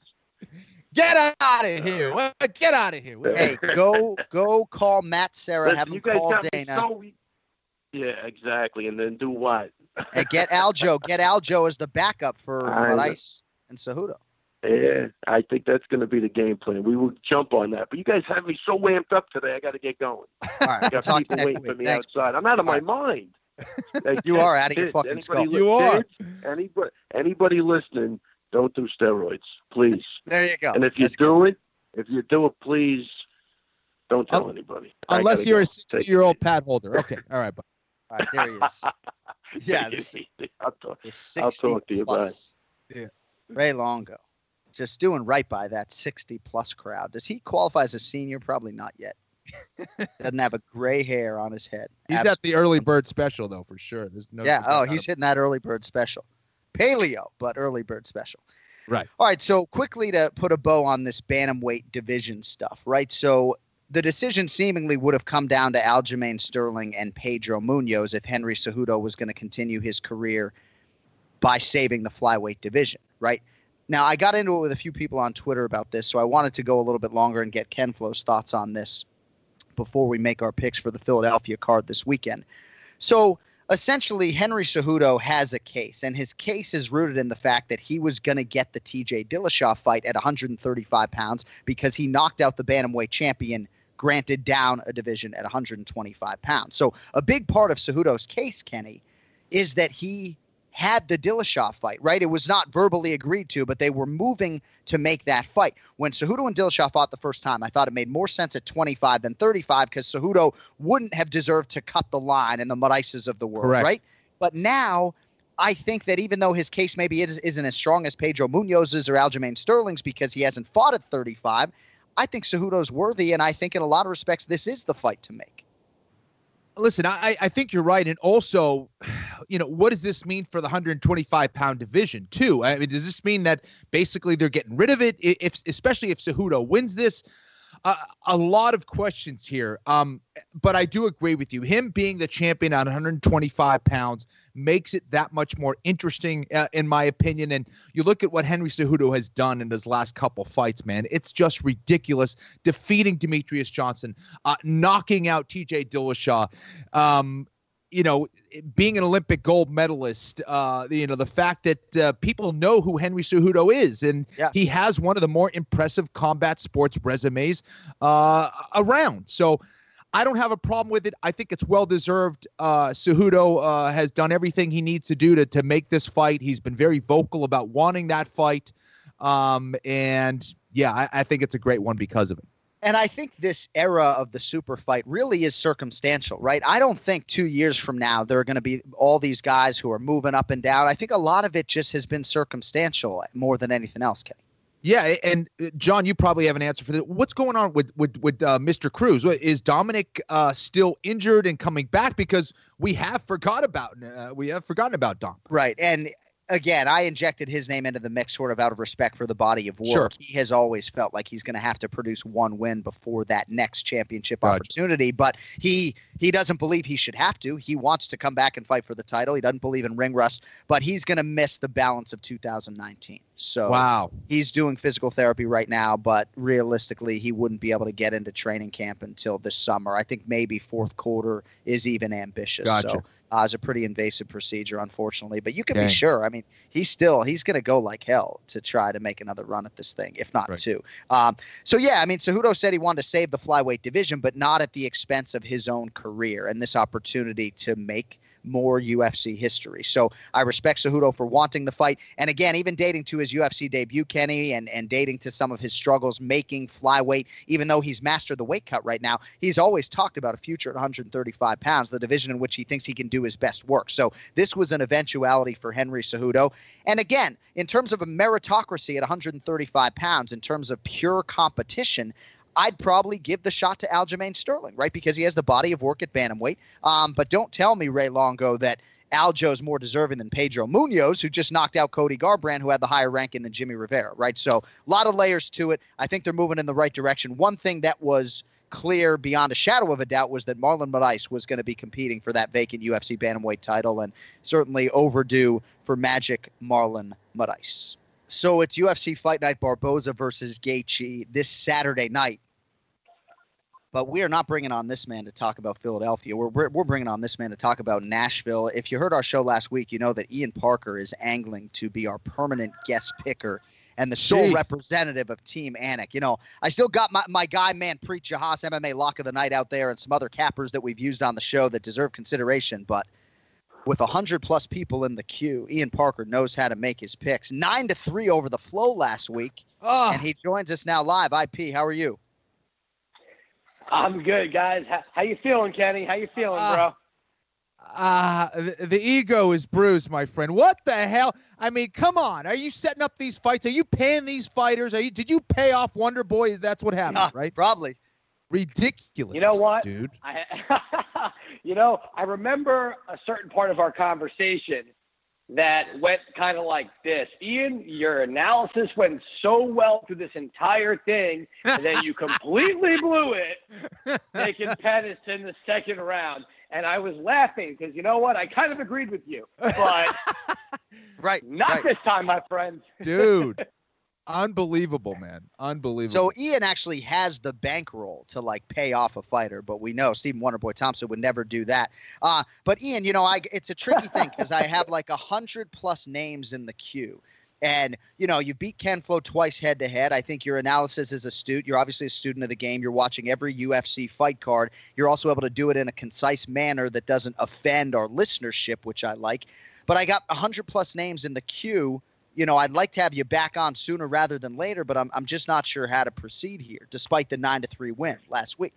Get out of here! Get out of here! Hey, go go call Matt Serra. Listen, have him you guys call got me Dana. so- yeah, exactly. And then do what? And get Aljo. Get Aljo as the backup for I know. Moraes and Cejudo. Yeah, I think that's going to be the game plan. We will jump on that. But you guys have me so amped up today. I got to get going. All right, I we'll got talk to people you next waiting for week. me Thanks. outside. I'm out of my All mind. Hey, You kids, are out of your kids, fucking anybody skull. li- You are. kids, Anybody, anybody listening, don't do steroids, please. There you go. And if you That's do good. it, if you do it, please don't tell Un- anybody. I Unless gotta you're go. a sixty-year-old pad holder. Okay, all right. But All right, there he is. Yeah, this, I'll talk. the I'll sixty talk to you about plus. Yeah. Ray Longo. Just doing right by that sixty plus crowd. Does he qualify as a senior? Probably not yet. Doesn't have a gray hair on his head. he's at the early bird special, though, for sure. There's no. Yeah. there's no Oh, doubt he's about hitting that early bird special. Paleo, but early bird special. Right. All right. So quickly to put a bow on this bantamweight division stuff, right? So the decision seemingly would have come down to Aljamain Sterling and Pedro Munoz if Henry Cejudo was going to continue his career by saving the flyweight division, right? Now, I got into it with a few people on Twitter about this, so I wanted to go a little bit longer and get Ken Flo's thoughts on this before we make our picks for the Philadelphia card this weekend. So essentially, Henry Cejudo has a case, and his case is rooted in the fact that he was going to get the T J Dillashaw fight at one thirty-five pounds because he knocked out the bantamweight champion, granted down a division at one twenty-five pounds. So a big part of Cejudo's case, Kenny, is that he had the Dillashaw fight, right? It was not verbally agreed to, but they were moving to make that fight. When Cejudo and Dillashaw fought the first time, I thought it made more sense at twenty-five than thirty-five because Cejudo wouldn't have deserved to cut the line in the Moraeses of the world, Correct. right? But now I think that even though his case maybe is, isn't as strong as Pedro Munoz's or Aljamain Sterling's because he hasn't fought at thirty-five, I think Cejudo's worthy, and I think in a lot of respects this is the fight to make. listen, I, I think you're right. And also, you know, what does this mean for the one twenty-five pound division too? I mean, does this mean that basically they're getting rid of it? If, especially if Cejudo wins this, uh, a lot of questions here. Um, but I do agree with you. Him being the champion at one twenty-five pounds makes it that much more interesting, uh, in my opinion. And you look at what Henry Cejudo has done in his last couple fights, man. It's just ridiculous. Defeating Demetrius Johnson, uh, knocking out T J Dillashaw, um, you know, being an Olympic gold medalist, uh, you know, the fact that uh, people know who Henry Cejudo is, and yeah. he has one of the more impressive combat sports resumes uh, around. So I don't have a problem with it. I think it's well-deserved. Uh, Cejudo uh, has done everything he needs to do to, to make this fight. He's been very vocal about wanting that fight. Um, and, yeah, I, I think it's a great one because of it. And I think this era of the super fight really is circumstantial, right? I don't think two years from now there are going to be all these guys who are moving up and down. I think a lot of it just has been circumstantial more than anything else, Kenny. Yeah, and uh, John, you probably have an answer for this. What's going on with with with uh, Mister Cruz? Is Dominic uh, still injured and coming back? Because we have forgot about uh, we have forgotten about Dom. Right, and again, I injected his name into the mix sort of out of respect for the body of work. Sure. He has always felt like he's going to have to produce one win before that next championship Gotcha. opportunity, but he he doesn't believe he should have to. He wants to come back and fight for the title. He doesn't believe in ring rust, but he's going to miss the balance of two thousand nineteen. So wow. He's doing physical therapy right now, but realistically, he wouldn't be able to get into training camp until this summer. I think maybe fourth quarter is even ambitious. Gotcha. So uh, it's a pretty invasive procedure, unfortunately. But you can Dang. be sure. I mean, he's still he's going to go like hell to try to make another run at this thing, if not right. two. Um, so yeah, I mean, Cejudo said he wanted to save the flyweight division, but not at the expense of his own career and this opportunity to make more U F C history. So I respect Cejudo for wanting the fight. And again, even dating to his U F C debut, Kenny, and, and dating to some of his struggles making flyweight, even though he's mastered the weight cut right now, he's always talked about a future at one thirty-five pounds, the division in which he thinks he can do his best work. So this was an eventuality for Henry Cejudo. And again, in terms of a meritocracy at one thirty-five pounds, in terms of pure competition, I'd probably give the shot to Aljamain Sterling, right? Because he has the body of work at bantamweight. Um, but don't tell me, Ray Longo, that Aljo's more deserving than Pedro Munoz, who just knocked out Cody Garbrandt, who had the higher ranking than Jimmy Rivera, right? So a lot of layers to it. I think they're moving in the right direction. One thing that was clear beyond a shadow of a doubt was that Marlon Moraes was going to be competing for that vacant U F C bantamweight title, and certainly overdue for Magic Marlon Moraes. So it's U F C Fight Night Barboza versus Gaethje this Saturday night. But we are not bringing on this man to talk about Philadelphia. We're, we're we're bringing on this man to talk about Nashville. If you heard our show last week, you know that Ian Parker is angling to be our permanent guest picker and the sole Jeez. representative of Team Anik. You know, I still got my, my guy, man, Preet Jahas, M M A Lock of the Night out there, and some other cappers that we've used on the show that deserve consideration. But with one hundred plus people in the queue, Ian Parker knows how to make his picks. Nine to three over the flow last week, Oh. and he joins us now live. I P, how are you? I'm good, guys. How, how you feeling, Kenny? How you feeling, uh, bro? Ah, uh, the, the ego is bruised, my friend. What the hell? I mean, come on. Are you setting up these fights? Are you paying these fighters? Are you? Did you pay off Wonder Boy? That's what happened, Uh, right? Probably. Ridiculous. You know what, dude? I, you know, I remember a certain part of our conversation that went kind of like this. Ian, your analysis went so well through this entire thing, and then you completely blew it, taking Pettis in the second round. And I was laughing because, you know what, I kind of agreed with you. But right, not right. this time, my friend. Dude. Unbelievable, man. Unbelievable. So Ian actually has the bankroll to like pay off a fighter, but we know Stephen Wonderboy Thompson would never do that. Uh, but Ian, you know, I it's a tricky thing because I have like a hundred plus names in the queue. And, you know, you beat Ken Flo twice head to head. I think your analysis is astute. You're obviously a student of the game. You're watching every U F C fight card. You're also able to do it in a concise manner that doesn't offend our listenership, which I like. But I got a hundred plus names in the queue. You know, I'd like to have you back on sooner rather than later, but I'm I'm just not sure how to proceed here, despite the nine to three win last week.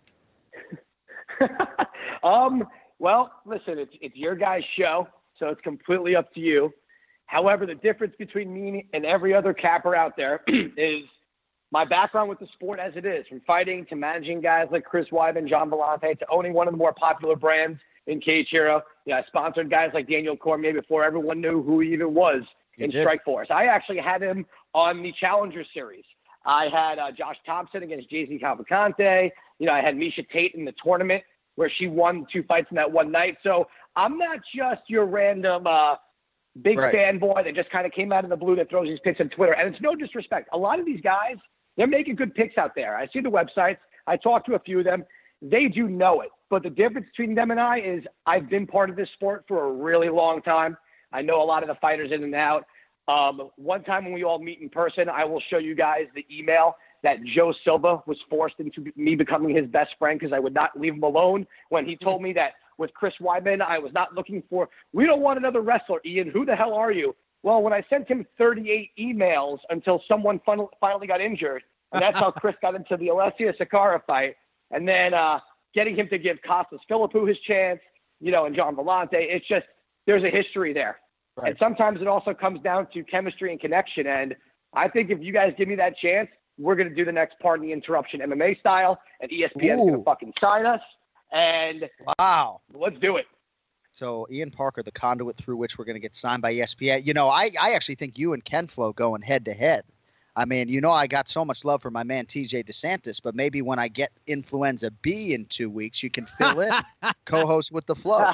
um. Well, listen, it's it's your guys' show, so it's completely up to you. However, the difference between me and every other capper out there is my background with the sport as it is, from fighting to managing guys like Chris Weidman, John Vellante, to owning one of the more popular brands in Cage Hero. Yeah, I sponsored guys like Daniel Cormier before everyone knew who he even was You in did. Strikeforce. I actually had him on the Challenger Series. I had uh, Josh Thompson against J Z Cavalcante. You know, I had Misha Tate in the tournament where she won two fights in that one night. So I'm not just your random uh, big Right. fanboy that just kind of came out of the blue that throws these picks on Twitter. And it's no disrespect. A lot of these guys, they're making good picks out there. I see the websites. I talked to a few of them. They do know it. But the difference between them and I is I've been part of this sport for a really long time. I know a lot of the fighters in and out. Um, one time when we all meet in person, I will show you guys the email that Joe Silva was forced into me becoming his best friend because I would not leave him alone when he told me that with Chris Weidman, I was not looking for, we don't want another wrestler, Ian. Who the hell are you? Well, when I sent him thirty-eight emails until someone fin- finally got injured, and that's how Chris got into the Alessia Sakara fight, and then uh, getting him to give Costas Philippou his chance, you know, and John Vellante, it's just, there's a history there. Right. And sometimes it also comes down to chemistry and connection. And I think if you guys give me that chance, we're going to do the next part in the interruption M M A style, and E S P N is going Ooh. to fucking sign us. And Wow. let's do it. So Ian Parker, the conduit through which we're going to get signed by E S P N. You know, I, I actually think you and Ken Flo going head to head. I mean, you know, I got so much love for my man T J DeSantis, but maybe when I get Influenza B in two weeks, you can fill in, co-host with the Flo.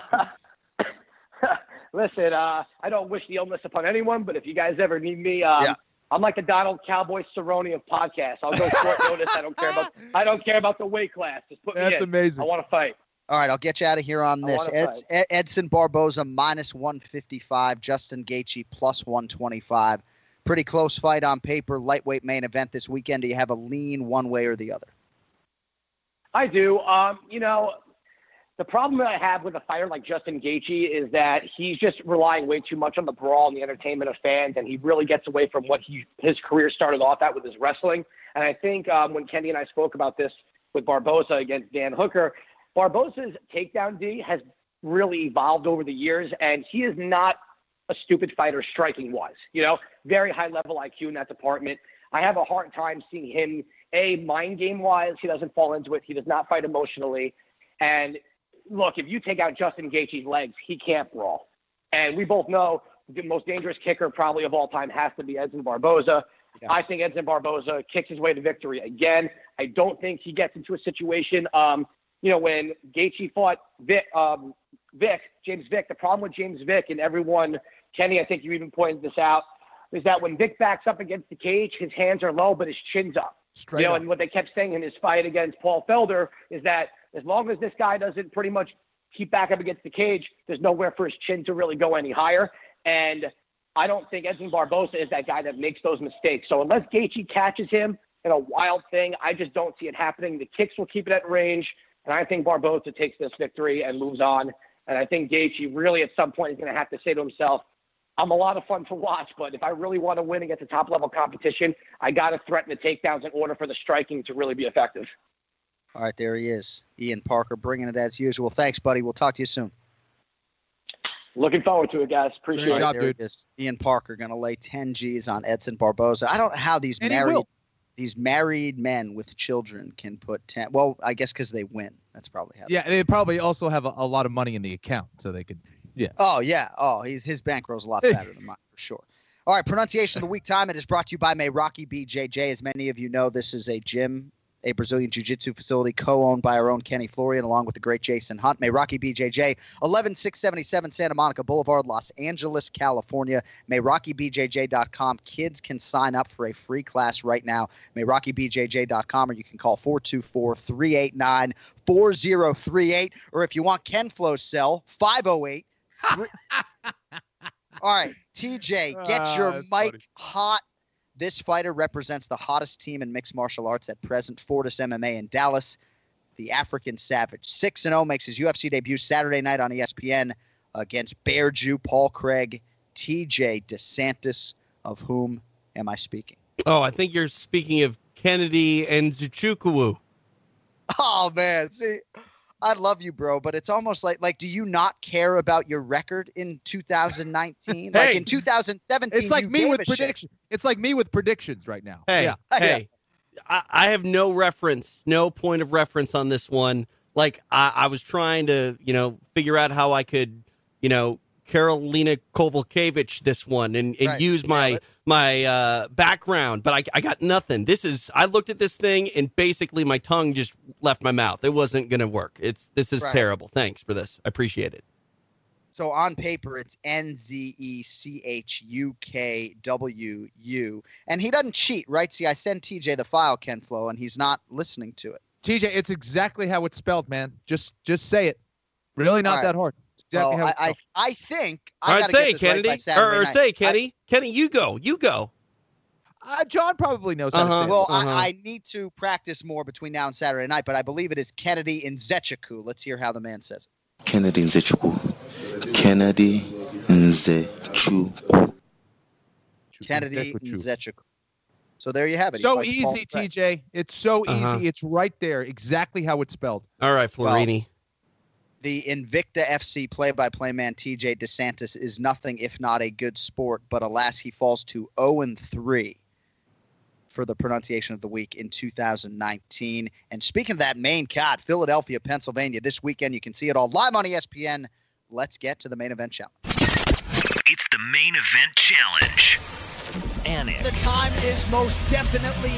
Listen, uh, I don't wish the illness upon anyone, but if you guys ever need me, um, Yeah. I'm like the Donald Cowboy Cerrone of podcasts. I'll go short notice. I don't care about I don't care about the weight class. Just put me in. That's amazing. I want to fight. All right, I'll get you out of here on I this. wanna Eds, Ed, Edson Barboza minus one fifty-five, Justin Gaethje plus one twenty-five. Pretty close fight on paper, lightweight main event this weekend. Do you have a lean one way or the other? I do. Um, you know, the problem that I have with a fighter like Justin Gaethje is that he's just relying way too much on the brawl and the entertainment of fans, and he really gets away from what he his career started off at with his wrestling. And I think um, when Kenny and I spoke about this with Barboza against Dan Hooker, Barboza's takedown D has really evolved over the years, and he is not a stupid fighter striking-wise. You know, very high-level I Q in that department. I have a hard time seeing him, A, mind game-wise. He doesn't fall into it. He does not fight emotionally. And look, if you take out Justin Gaethje's legs, he can't brawl. And we both know the most dangerous kicker probably of all time has to be Edson Barboza. Yeah. I think Edson Barboza kicks his way to victory again. I don't think he gets into a situation, um, you know, when Gaethje fought Vic, um, Vic, James Vick, the problem with James Vick, and everyone, Kenny, I think you even pointed this out, is that when Vic backs up against the cage, his hands are low, but his chin's up. Straight you know, up. and what they kept saying in his fight against Paul Felder is that as long as this guy doesn't pretty much keep back up against the cage, there's nowhere for his chin to really go any higher. And I don't think Edson Barboza is that guy that makes those mistakes. So unless Gaethje catches him in a wild thing, I just don't see it happening. The kicks will keep it at range, and I think Barboza takes this victory and moves on. And I think Gaethje really at some point is going to have to say to himself, I'm a lot of fun to watch, but if I really want to win and get to top-level competition, I got to threaten the takedowns in order for the striking to really be effective. All right, there he is. Ian Parker bringing it as usual. Thanks, buddy. We'll talk to you soon. Looking forward to it, guys. Appreciate Great it. job, there dude. he is. Ian Parker going to lay ten G's on Edson Barboza. I don't know how these And he married will. these married men with children can put ten. Well, I guess because they win. That's probably how. Yeah, they probably also have a, a lot of money in the account, so they could. Yeah. Oh, yeah. Oh, he's, his bankroll's a lot better than mine, for sure. All right, pronunciation of the week time. It is brought to you by Meraki B J J. As many of you know, this is a gym, a Brazilian jiu-jitsu facility co-owned by our own Kenny Florian, along with the great Jason Hunt. Meraki B J J, eleven six seventy-seven Santa Monica Boulevard, Los Angeles, California. Meraki B J J dot com. Kids can sign up for a free class right now. Meraki B J J dot com, or you can call four two four, three eight nine, four zero three eight. Or if you want Ken Flo's cell, five oh eight. All right, T J, get Ah, your that's mic funny. hot. This fighter represents the hottest team in mixed martial arts at present, Fortis M M A in Dallas. The African Savage, six and oh, makes his U F C debut Saturday night on E S P N against Bear Jew Paul Craig. T J DeSantis, of whom am I speaking? Oh, I think you're speaking of Kennedy and Zuchukwuwu. Oh, man, see, I love you, bro, but it's almost like, like, do you not care about your record in two thousand nineteen? Like Hey. in two thousand seventeen, It's like you me gave with a shit. predictions. It's like me with predictions right now. Hey, Yeah. hey, I, I have no reference, no point of reference on this one. like I, I was trying to, you know, figure out how I could, you know, Karolina Kovalkiewicz this one and, and Right. use my Yeah, my uh, background, but I, I got nothing. This is I looked at this thing and basically my tongue just left my mouth. It wasn't going to work. It's this is Right. terrible. Thanks for this. I appreciate it. So on paper, it's N Z E C H U K W U. And he doesn't cheat, right? See, I send T J the file, Ken Flo, and he's not listening to it. T J, it's exactly how it's spelled, man. Just just say it. Really not All right. that hard. Exactly well, how it's I, I, spelled. I think All I right, got to say get it, this right by Kennedy, Saturday or, or night. say, I- Kenny, Kenny, you go, you go. Uh, John probably knows how Uh-huh. to say Well, Uh-huh. I, I need to practice more between now and Saturday night, but I believe it is Kennedy Nzechukwu. Let's hear how the man says it. Kennedy Nzechukwu. Kennedy Nzechukwu. it. Kennedy Nzechukwu. Nzechukwu. So there you have it. He So fights Paul easy, Craig. T J. It's so Uh-huh. easy. It's right there. Exactly how it's spelled. All right, Florini. The Invicta F C play-by-play man T J DeSantis is nothing if not a good sport, but alas, he falls to oh and three for the pronunciation of the week in two thousand nineteen. And speaking of that main card, Philadelphia, Pennsylvania, this weekend, you can see it all live on E S P N. Let's get to the main event challenge. It's the main event challenge. Anik, The time is most definitely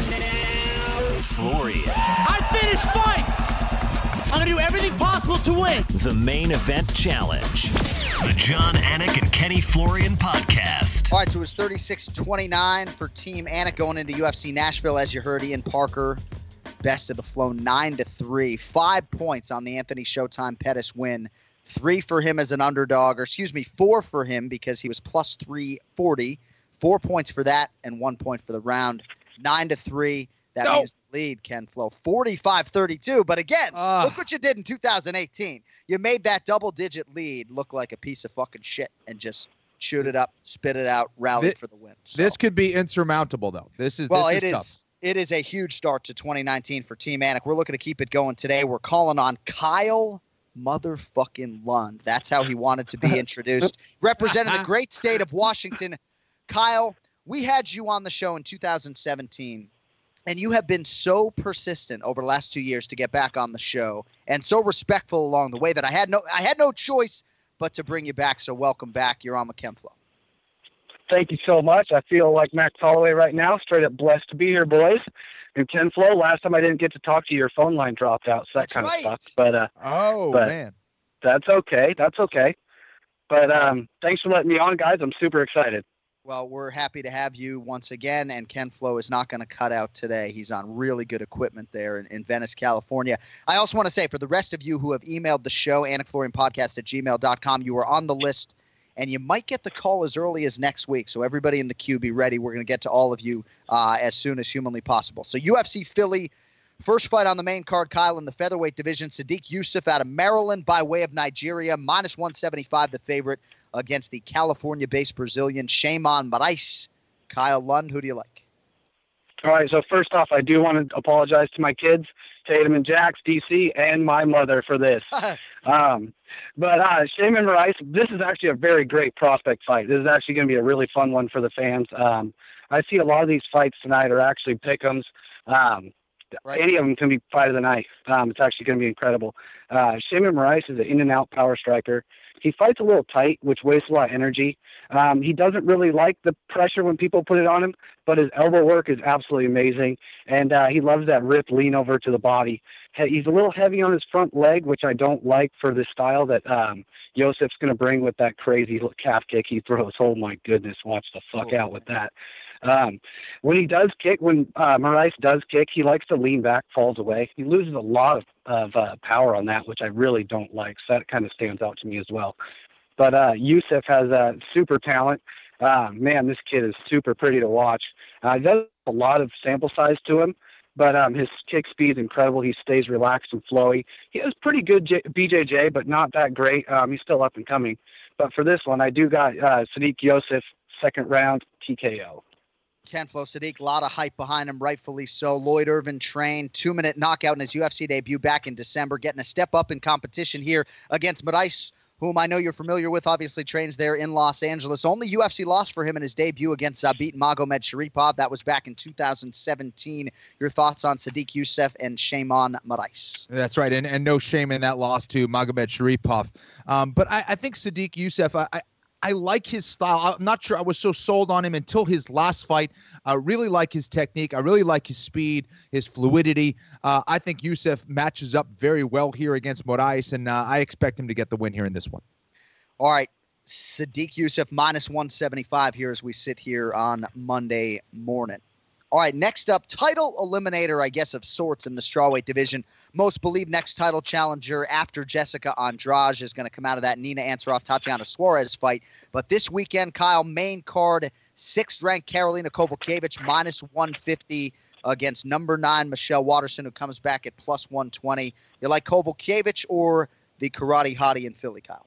now. Florian, I finish fights. I'm going to do everything possible to win. the main event challenge. The John Anik and Kenny Florian podcast. All right, so it was thirty-six twenty-nine for Team Anik going into U F C Nashville, as you heard. Ian Parker, best of the flow, nine to three. Five points on the Anthony Showtime Pettis win. Three for him as an underdog, or excuse me, four for him because he was plus three forty. Four points for that and one point for the round. Nine to three. That No. means the lead, Ken Flo, forty-five thirty-two. But again, Ah. look what you did in two thousand eighteen. You made that double-digit lead look like a piece of fucking shit and just chewed it up, spit it out, rallied Thi- for the win. So- This could be insurmountable, though. This is well, this it is is. tough. It is a huge start to twenty nineteen for Team Anik. We're looking to keep it going today. We're calling on Kyle motherfucking Lund. That's how he wanted to be introduced. Representing the great state of Washington. Kyle, we had you on the show in two thousand seventeen, and you have been so persistent over the last two years to get back on the show, and so respectful along the way that I had no I had no choice but to bring you back. So welcome back. You're on with Ken Flo. Thank you so much. I feel like Max Holloway right now. Straight up blessed to be here, boys. And Ken Flo, last time I didn't get to talk to you, your phone line dropped out, so that That's kind of right. sucks. But uh, Oh, but- man. that's okay. That's okay. But um, thanks for letting me on, guys. I'm super excited. Well, we're happy to have you once again, and Ken Flo is not going to cut out today. He's on really good equipment there in, in Venice, California. I also want to say, for the rest of you who have emailed the show, anik florian podcast at gmail dot com, you are on the list, and you might get the call as early as next week. So everybody in the queue, be ready. We're going to get to all of you uh, as soon as humanly possible. So U F C Philly, first fight on the main card, Kyle, in the featherweight division. Sadiq Yusuf out of Maryland by way of Nigeria, minus one seventy-five, the favorite, against the California-based Brazilian Shimon Moraes. Kyle Lund, who do you like? All right, so first off, I do want to apologize to my kids, Tatum and Jax, D C, and my mother for this. Um, but uh, Shimon Moraes, this is actually a very great prospect fight. This is actually going to be a really fun one for the fans. Um, I see a lot of these fights tonight are actually pick-ems. Um, Right. Any of them can be fight of the night. Um, it's actually going to be incredible. Uh, Shimon Moraes is an in-and-out power striker. He fights a little tight, which wastes a lot of energy. Um, he doesn't really like the pressure when people put it on him, but his elbow work is absolutely amazing, and uh, he loves that rip lean over to the body. He- He's a little heavy on his front leg, which I don't like for the style that um, Yosef's going to bring with that crazy little calf kick he throws. Oh, my goodness, watch the fuck Oh. out with that. Um, when he does kick, when uh, Moraes does kick, he likes to lean back, falls away. He loses a lot of, of uh, power on that, which I really don't like. So that kind of stands out to me as well. But uh, Yusuf has uh, super talent. Uh, man, this kid is super pretty to watch. Uh, he does have a lot of sample size to him, but um, his kick speed is incredible. He stays relaxed and flowy. He has pretty good J- B J J, but not that great. Um, he's still up and coming. But for this one, I do got uh, Sadiq Yosef, second round, T K O. Ken Flo Sadiq, a lot of hype behind him, rightfully so. Lloyd Irvin trained, two-minute knockout in his U F C debut back in December, getting a step up in competition here against Moraes. whom I know you're familiar with, obviously trains there in Los Angeles. Only U F C loss for him in his debut against Zabit Magomedsharipov. That was back in two thousand seventeen. Your thoughts on Sodiq Yusuff and Shimon Moraes? That's right, and, and no shame in that loss to Magomedsharipov. Um, but I, I think Sodiq Yusuff, I, I I like his style. I'm not sure I was so sold on him until his last fight. I really like his technique. I really like his speed, his fluidity. Uh, I think Yusuff matches up very well here against Moraes, and uh, I expect him to get the win here in this one. All right, Sodiq Yusuff minus one seventy-five here as we sit here on Monday morning. All right, next up, title eliminator, I guess, of sorts in the strawweight division. Most believed next title challenger after Jessica Andrade is going to come out of that Nina Ansaroff, Tatiana Suarez fight. But this weekend, Kyle, main card, sixth-ranked Karolina Kowalkiewicz, minus one fifty against number nine Michelle Waterson, who comes back at plus one twenty. You like Kowalkiewicz or the karate hottie in Philly, Kyle?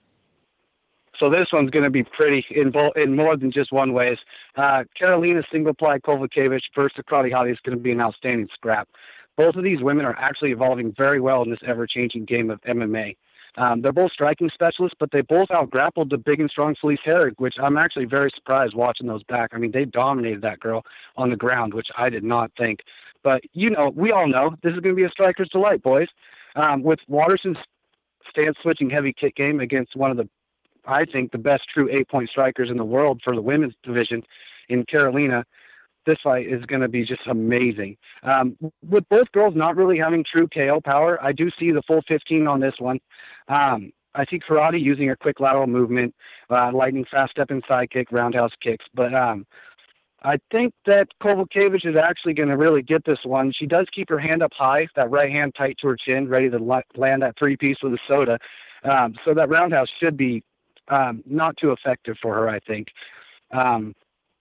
So this one's going to be pretty in, bo- in more than just one ways. Uh, Karolina single-ply Kowalkiewicz versus the karate hottie is going to be an outstanding scrap. Both of these women are actually evolving very well in this ever-changing game of M M A. Um, they're both striking specialists, but they both out-grappled the big and strong Felice Herrig, which I'm actually very surprised watching those back. I mean, they dominated that girl on the ground, which I did not think. But, you know, we all know this is going to be a striker's delight, boys. Um, with Waterson's stance-switching heavy kick game against one of the I think the best true eight-point strikers in the world for the women's division in Karolina, this fight is going to be just amazing. Um, with both girls not really having true K O power, I do see the full fifteen on this one. Um, I see karate using a quick lateral movement, uh, lightning fast step and side kick, roundhouse kicks. But um, I think that Kowalkiewicz is actually going to really get this one. She does keep her hand up high, that right hand tight to her chin, ready to la- land that three-piece with a soda. Um, so that roundhouse should be Um, not too effective for her, I think. Um,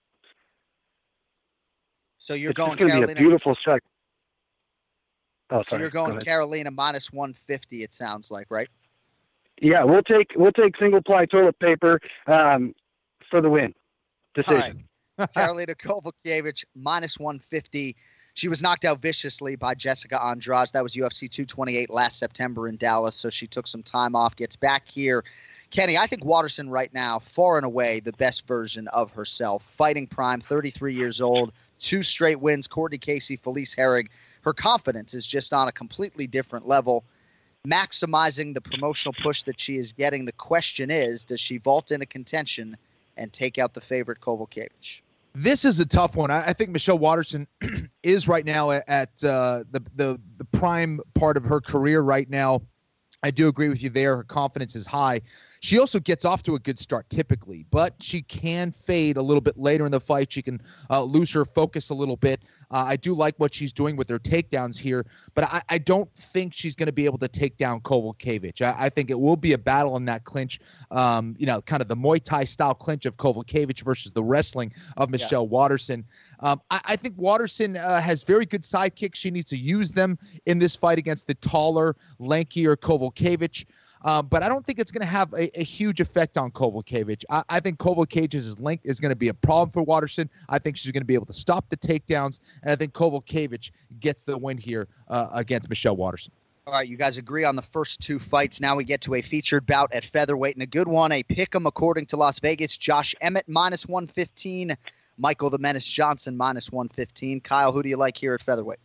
so you're it's going going to Karolina. be a beautiful strike. Oh, sorry. So you're going Go Karolina minus one fifty. It sounds like, right? Yeah, we'll take we'll take single ply toilet paper um, for the win. Decision. All right. Karolina Kowalkiewicz minus one fifty. She was knocked out viciously by Jessica Andrade. That was U F C two twenty-eight last September in Dallas. So she took some time off, gets back here. Kenny, I think Waterson right now, far and away, the best version of herself. Fighting prime, thirty-three years old, two straight wins, Courtney Casey, Felice Herrig. Her confidence is just on a completely different level. Maximizing the promotional push that she is getting. The question is, does she vault into contention and take out the favorite Kowalkiewicz? This is a tough one. I, I think Michelle Waterson is right now at, at uh, the, the, the prime part of her career right now. I do agree with you there. Her confidence is high. She also gets off to a good start typically, but she can fade a little bit later in the fight. She can uh, lose her focus a little bit. Uh, I do like what she's doing with her takedowns here, but I, I don't think she's going to be able to take down Kowalkiewicz. I, I think it will be a battle in that clinch, um, you know, kind of the Muay Thai style clinch of Kowalkiewicz versus the wrestling of Michelle yeah. Waterson. Um, I, I think Waterson uh, has very good sidekicks. She needs to use them in this fight against the taller, lankier Kowalkiewicz. Um, but I don't think it's going to have a, a huge effect on Kowalkiewicz. I, I think Kowalkiewicz's length is going to be a problem for Waterson. I think she's going to be able to stop the takedowns, and I think Kowalkiewicz gets the win here uh, against Michelle Waterson. All right, you guys agree on the first two fights. Now we get to a featured bout at featherweight, and a good one, a pick'em according to Las Vegas. Josh Emmett, minus one fifteen. Michael the Menace Johnson, minus one fifteen. Kyle, who do you like here at featherweight?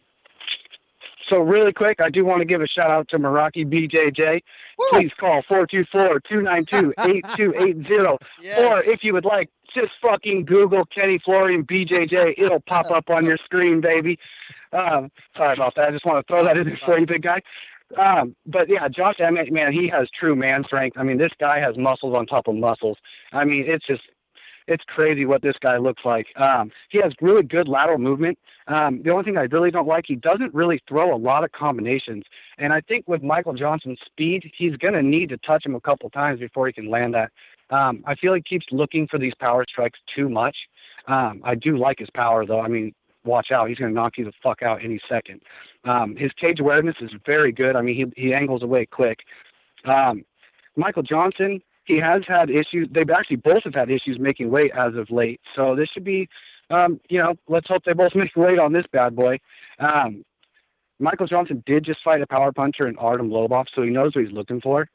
So really quick, I do want to give a shout out to Meraki B J J. Woo! Please call four two four, two nine two, eight two eight zero. Yes. Or if you would like, just fucking Google Kenny Florian B J J. It'll pop up on your screen, baby. Um, sorry about that. I just want to throw that in there for you, big guy. Um, but yeah, Josh Emmett, man, he has true man strength. I mean, this guy has muscles on top of muscles. I mean, it's just, it's crazy what this guy looks like. Um, he has really good lateral movement. Um, the only thing I really don't like, he doesn't really throw a lot of combinations. And I think with Michael Johnson's speed, he's going to need to touch him a couple times before he can land that. Um, I feel he keeps looking for these power strikes too much. Um, I do like his power, though. I mean, watch out. He's going to knock you the fuck out any second. Um, his cage awareness is very good. I mean, he, he angles away quick. Um, Michael Johnson, he has had issues. They've actually both have had issues making weight as of late. So this should be, um, you know, let's hope they both make weight on this bad boy. Um, Michael Johnson did just fight a power puncher in Artem Lobov, so he knows what he's looking for.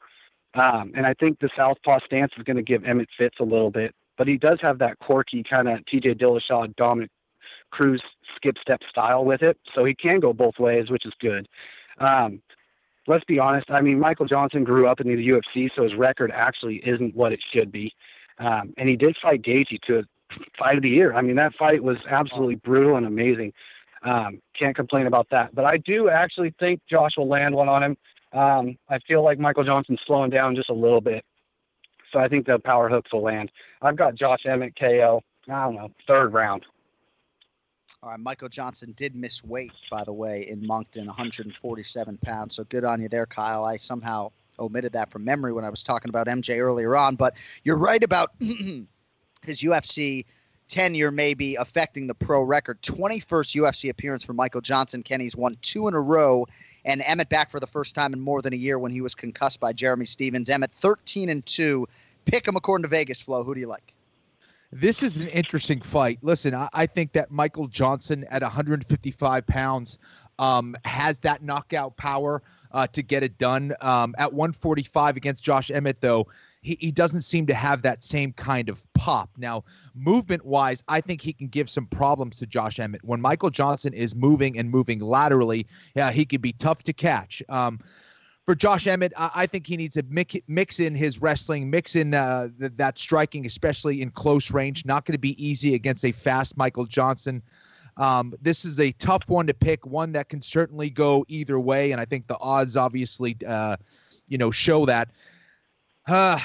Um, and I think the southpaw stance is going to give Emmett fits a little bit. But he does have that quirky kind of T J Dillashaw, Dominic Cruz skip step style with it. So he can go both ways, which is good. Um, let's be honest. I mean, Michael Johnson grew up in the U F C, so his record actually isn't what it should be. Um, and he did fight Gaethje to a fight of the year. I mean, that fight was absolutely brutal and amazing. Um, can't complain about that. But I do actually think Josh will land one on him. Um, I feel like Michael Johnson's slowing down just a little bit. So I think the power hooks will land. I've got Josh Emmett K O, I don't know, third round. All right, Michael Johnson did miss weight, by the way, in Moncton, one hundred forty-seven pounds. So good on you there, Kyle. I somehow omitted that from memory when I was talking about M J earlier on. But you're right about his U F C tenure maybe affecting the pro record. twenty-first U F C appearance for Michael Johnson. Kenny's won two in a row. And Emmett back for the first time in more than a year when he was concussed by Jeremy Stevens. Emmett thirteen and two. Pick him according to Vegas, Flo. Who do you like? This is an interesting fight. Listen, I, I think that Michael Johnson at one hundred fifty-five pounds um, has that knockout power uh, to get it done. Um, at one forty-five against Josh Emmett, though, he, he doesn't seem to have that same kind of pop. Now, movement-wise, I think he can give some problems to Josh Emmett. When Michael Johnson is moving and moving laterally, yeah, he can be tough to catch. Um, For Josh Emmett, I think he needs to mix in his wrestling, mix in uh, th- that striking, especially in close range. Not going to be easy against a fast Michael Johnson. Um, this is a tough one to pick, one that can certainly go either way, and I think the odds obviously, uh, you know, show that. Uh,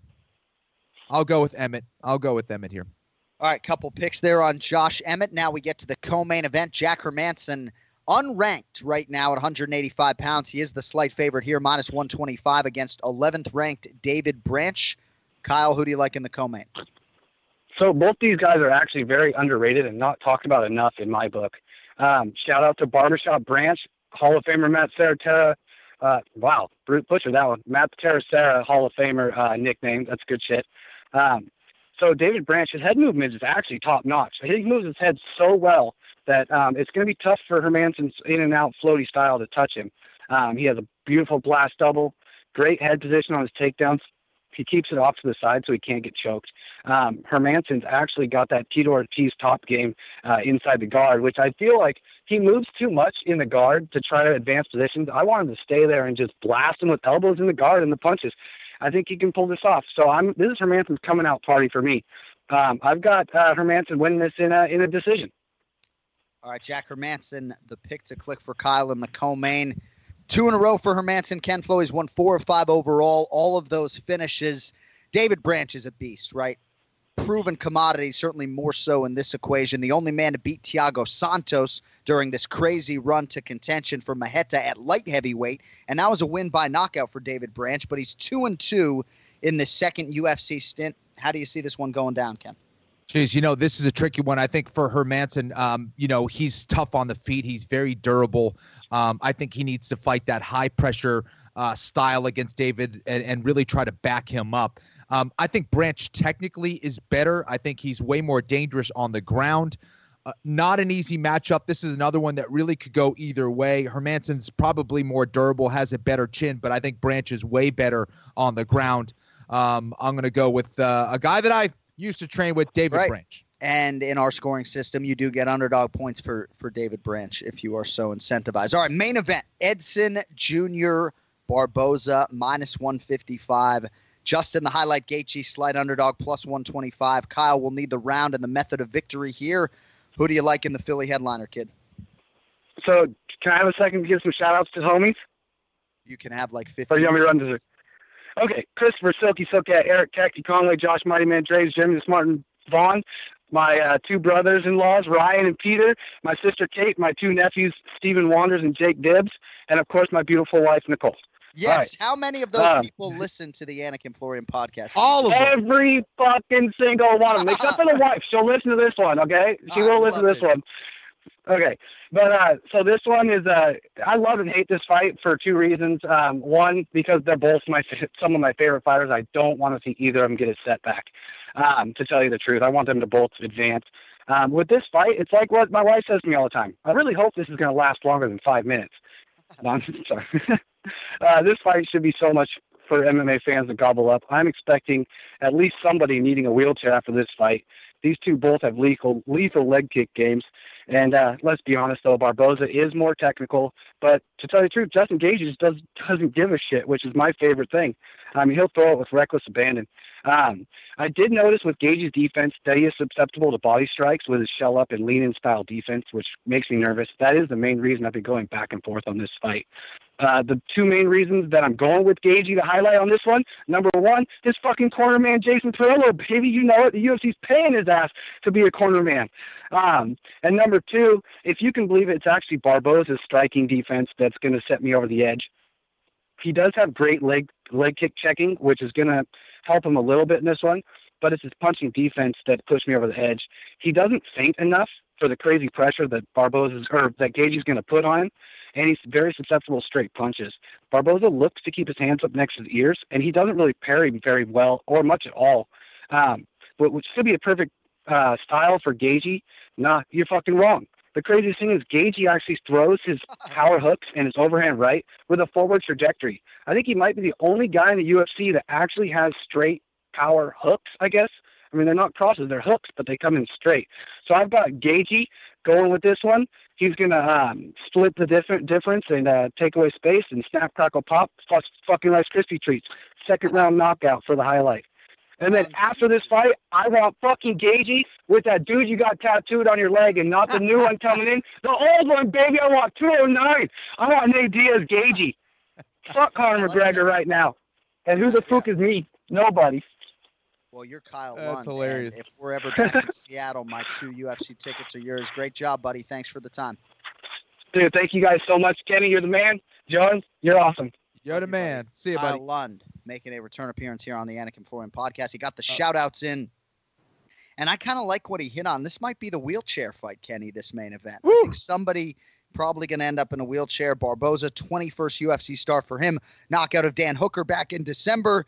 I'll go with Emmett. I'll go with Emmett here. All right, couple picks there on Josh Emmett. Now we get to the co-main event. Jack Hermansson, unranked right now at one hundred eighty-five pounds. He is the slight favorite here, minus one twenty-five against eleventh ranked David Branch. Kyle, who do you like in the co-main? So both these guys are actually very underrated and not talked about enough in my book. Um, shout out to Barbershop Branch, Hall of Famer Matt Serra. Uh, wow, brute butcher that one. Matt Serra, Hall of Famer uh, nickname. That's good shit. Um, so David Branch, his head movement is actually top notch. He moves his head so well that um, it's going to be tough for Hermansson's in and out floaty style to touch him. Um, he has a beautiful blast double, great head position on his takedowns. He keeps it off to the side so he can't get choked. Um, Hermansson's actually got that Tito Ortiz top game uh, inside the guard, which I feel like he moves too much in the guard to try to advance positions. I want him to stay there and just blast him with elbows in the guard and the punches. I think he can pull this off. So I'm this is Hermansson's coming out party for me. Um, I've got uh, Hermansson winning this in a, in a decision. All right, Jack Hermansson, the pick to click for Kyle in the co-main. Two in a row for Hermansson. Ken Flo, he's won four of five overall. All of those finishes. David Branch is a beast, right? Proven commodity, certainly more so in this equation. The only man to beat Thiago Santos during this crazy run to contention for Maheta at light heavyweight. And that was a win by knockout for David Branch, but he's two and two in the second U F C stint. How do you see this one going down, Ken? Jeez, you know, this is a tricky one. I think for Hermansson, um, you know, he's tough on the feet. He's very durable. Um, I think he needs to fight that high pressure uh, style against David and, and really try to back him up. Um, I think Branch technically is better. I think he's way more dangerous on the ground. Uh, not an easy matchup. This is another one that really could go either way. Hermansson's probably more durable, has a better chin, but I think Branch is way better on the ground. Um, I'm going to go with uh, a guy that I used to train with, David right. Branch. And in our scoring system, you do get underdog points for, for David Branch if you are so incentivized. All right, main event, Edson Junior Barboza, minus one fifty-five. Justin, the highlight, Gaethje, slight underdog, plus one twenty-five. Kyle will need the round and the method of victory here. Who do you like in the Philly headliner, kid? So can I have a second to give some shout-outs to homies? You can have like fifteen. Or you want me to run to the... Okay, Christopher, Silky, Silky, Eric, Khaki, Conway, Josh, Mighty Man, Draves, Jimmy, the Martin, Vaughn, my uh, two brothers-in-laws, Ryan and Peter, my sister Kate, my two nephews, Stephen Wanders and Jake Dibbs, and, of course, my beautiful wife, Nicole. Yes, right. How many of those uh, people listen to the Anik and Florian podcast? All of them. Every fucking single one of them, except for the wife. She'll listen to this one, okay? She All will right, listen to this it. one. Okay, but uh, so this one is, uh, I love and hate this fight for two reasons. Um, one, because they're both my some of my favorite fighters. I don't want to see either of them get a setback, um, to tell you the truth. I want them to both advance. Um, with this fight, it's like what my wife says to me all the time. I really hope this is going to last longer than five minutes. No, I'm sorry. uh, this fight should be so much for M M A fans to gobble up. I'm expecting at least somebody needing a wheelchair after this fight. These two both have lethal, lethal leg kick games. And uh, let's be honest, though, Barboza is more technical. But to tell you the truth, Justin Gaethje just does, doesn't give a shit, which is my favorite thing. I mean, he'll throw it with reckless abandon. Um, I did notice with Gaethje's defense that he is susceptible to body strikes with his shell up and lean in style defense, which makes me nervous. That is the main reason I've been going back and forth on this fight. Uh, the two main reasons that I'm going with Gaethje to highlight on this one, number one, this fucking corner man, Jason Perillo, baby, you know it. The U F C's paying his ass to be a corner man. Um, and number two, if you can believe it, it's actually Barboza's striking defense that's going to set me over the edge. He does have great leg leg kick checking, which is going to help him a little bit in this one, but it's his punching defense that pushed me over the edge. He doesn't feint enough for the crazy pressure that Barboza's or that Gaethje's going to put on him. And he's very susceptible to straight punches. Barboza looks to keep his hands up next to his ears, and he doesn't really parry very well or much at all. Um, but which should be a perfect uh, style for Gaethje. Nah, you're fucking wrong. The craziest thing is Gaethje actually throws his power hooks and his overhand right with a forward trajectory. I think he might be the only guy in the U F C that actually has straight power hooks, I guess. I mean, they're not crosses, they're hooks, but they come in straight. So I've got Gaethje going with this one. He's going to um, split the different difference and uh, take away space and snap, crackle, pop, fuck, fucking Rice Krispie treats. Second round knockout for the highlight. And then after this fight, I want fucking Gaethje with that dude you got tattooed on your leg and not the new one coming in. The old one, baby. I want two oh nine. I want Nate Diaz Gaethje. Fuck Conor McGregor right now. And who the fuck is me? Nobody. Well, you're Kyle That's Lund. hilarious. And if we're ever back in Seattle, my two U F C tickets are yours. Great job, buddy. Thanks for the time. Dude, thank you guys so much. Kenny, you're the man. John, you're awesome. You're the man. See you, Kyle buddy. Lund making a return appearance here on the Anik and Florian podcast. He got the shout-outs in. And I kind of like what he hit on. This might be the wheelchair fight, Kenny, this main event. Woo! I think somebody probably going to end up in a wheelchair. Barboza, twenty-first U F C start for him. Knockout of Dan Hooker back in December.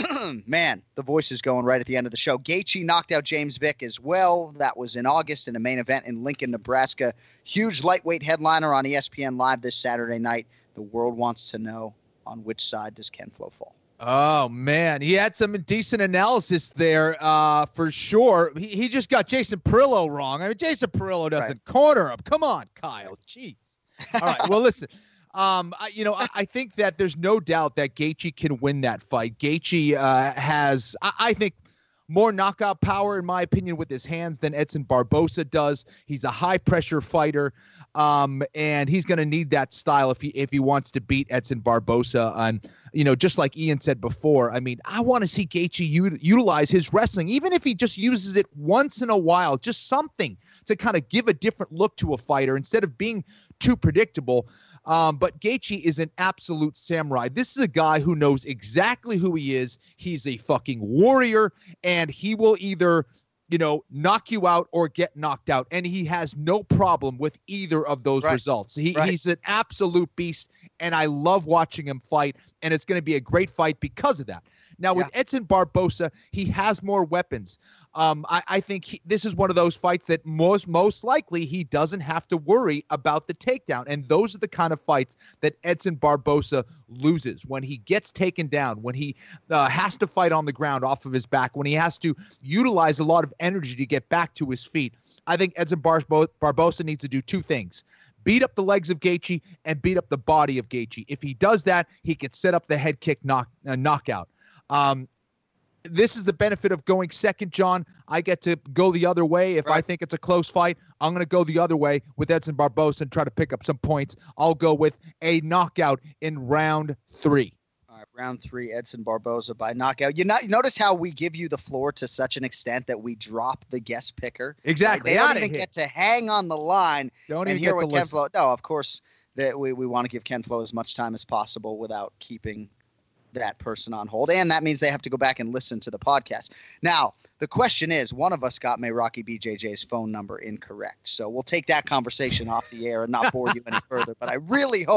Man, the voice is going right at the end of the show. Gaethje knocked out James Vick as well. That was in August in a main event in Lincoln, Nebraska. Huge lightweight headliner on E S P N Live this Saturday night. The world wants to know, on which side does Ken Flo fall? Oh, man. He had some decent analysis there uh, for sure. He, he just got Jason Perillo wrong. I mean, Jason Perillo doesn't right. corner him. Come on, Kyle. Jeez. All right. Well, listen. Um, I, you know, I, I think that there's no doubt that Gaethje can win that fight. Gaethje uh, has, I, I think, more knockout power, in my opinion, with his hands than Edson Barboza does. He's a high-pressure fighter, um, and he's going to need that style if he if he wants to beat Edson Barboza. And, you know, just like Ian said before, I mean, I want to see Gaethje u- utilize his wrestling, even if he just uses it once in a while, just something to kind of give a different look to a fighter instead of being too predictable. Um, but Gaethje is an absolute samurai. This is a guy who knows exactly who he is. He's a fucking warrior, and he will either, you know, knock you out or get knocked out. And he has no problem with either of those right. results. He, right. He's an absolute beast, and I love watching him fight, and it's going to be a great fight because of that. Now, with yeah. Edson Barboza, he has more weapons. Um, I, I think he, this is one of those fights that most most likely he doesn't have to worry about the takedown. And those are the kind of fights that Edson Barboza loses, when he gets taken down, when he uh, has to fight on the ground off of his back, when he has to utilize a lot of energy to get back to his feet. I think Edson Barbo- Barboza needs to do two things. Beat up the legs of Gaethje and beat up the body of Gaethje. If he does that, he can set up the head kick knock, uh, knockout. Um, this is the benefit of going second, John. I get to go the other way. If right. I think it's a close fight, I'm going to go the other way with Edson Barboza and try to pick up some points. I'll go with a knockout in round three. All right, round three, Edson Barboza by knockout. You, not, you notice how we give you the floor to such an extent that we drop the guest picker? Exactly. Like, they don't even get to hang on the line don't and even hear get what the Ken listen. Flo. No, of course, that we, we want to give Ken Flo as much time as possible without keeping that person on hold, and that means they have to go back and listen to the podcast. Now, the question is, one of us got Rocky B J J's phone number incorrect, so we'll take that conversation off the air and not bore you any further, but I really hope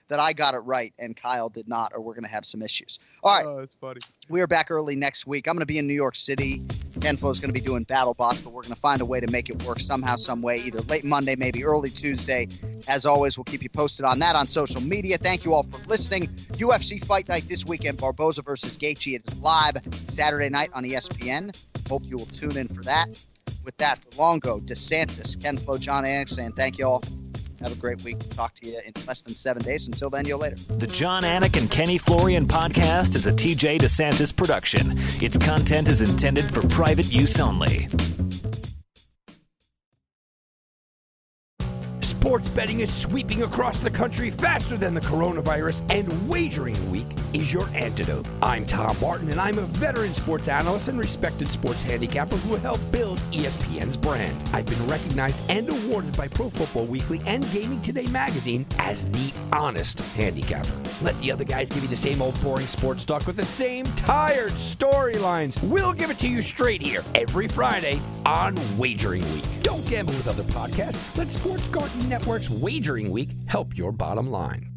that I got it right and Kyle did not, or we're going to have some issues. All right. Oh, that's funny. We are back early next week. I'm going to be in New York City. Ken Flo's going to be doing Battle Bots, but we're going to find a way to make it work somehow, some way, either late Monday, maybe early Tuesday. As always, we'll keep you posted on that on social media. Thank you all for listening. U F C Fight Night this weekend, Barboza versus Gaethje. It is live Saturday night on E S P N. Hope you will tune in for that. With that, for Longo, DeSantis, Ken Flo, John Anik saying thank you all. Have a great week. Talk to you in less than seven days. Until then, you'll later. The John Anik and Kenny Florian podcast is a T J DeSantis production. Its content is intended for private use only. Sports betting is sweeping across the country faster than the coronavirus, and Wagering Week is your antidote. I'm Tom Barton, and I'm a veteran sports analyst and respected sports handicapper who helped build E S P N's brand. I've been recognized and awarded by Pro Football Weekly and Gaming Today magazine as the honest handicapper. Let the other guys give you the same old boring sports talk with the same tired storylines. We'll give it to you straight here every Friday on Wagering Week. Don't gamble with other podcasts. Let Sports Garden Network's Wagering Week help your bottom line.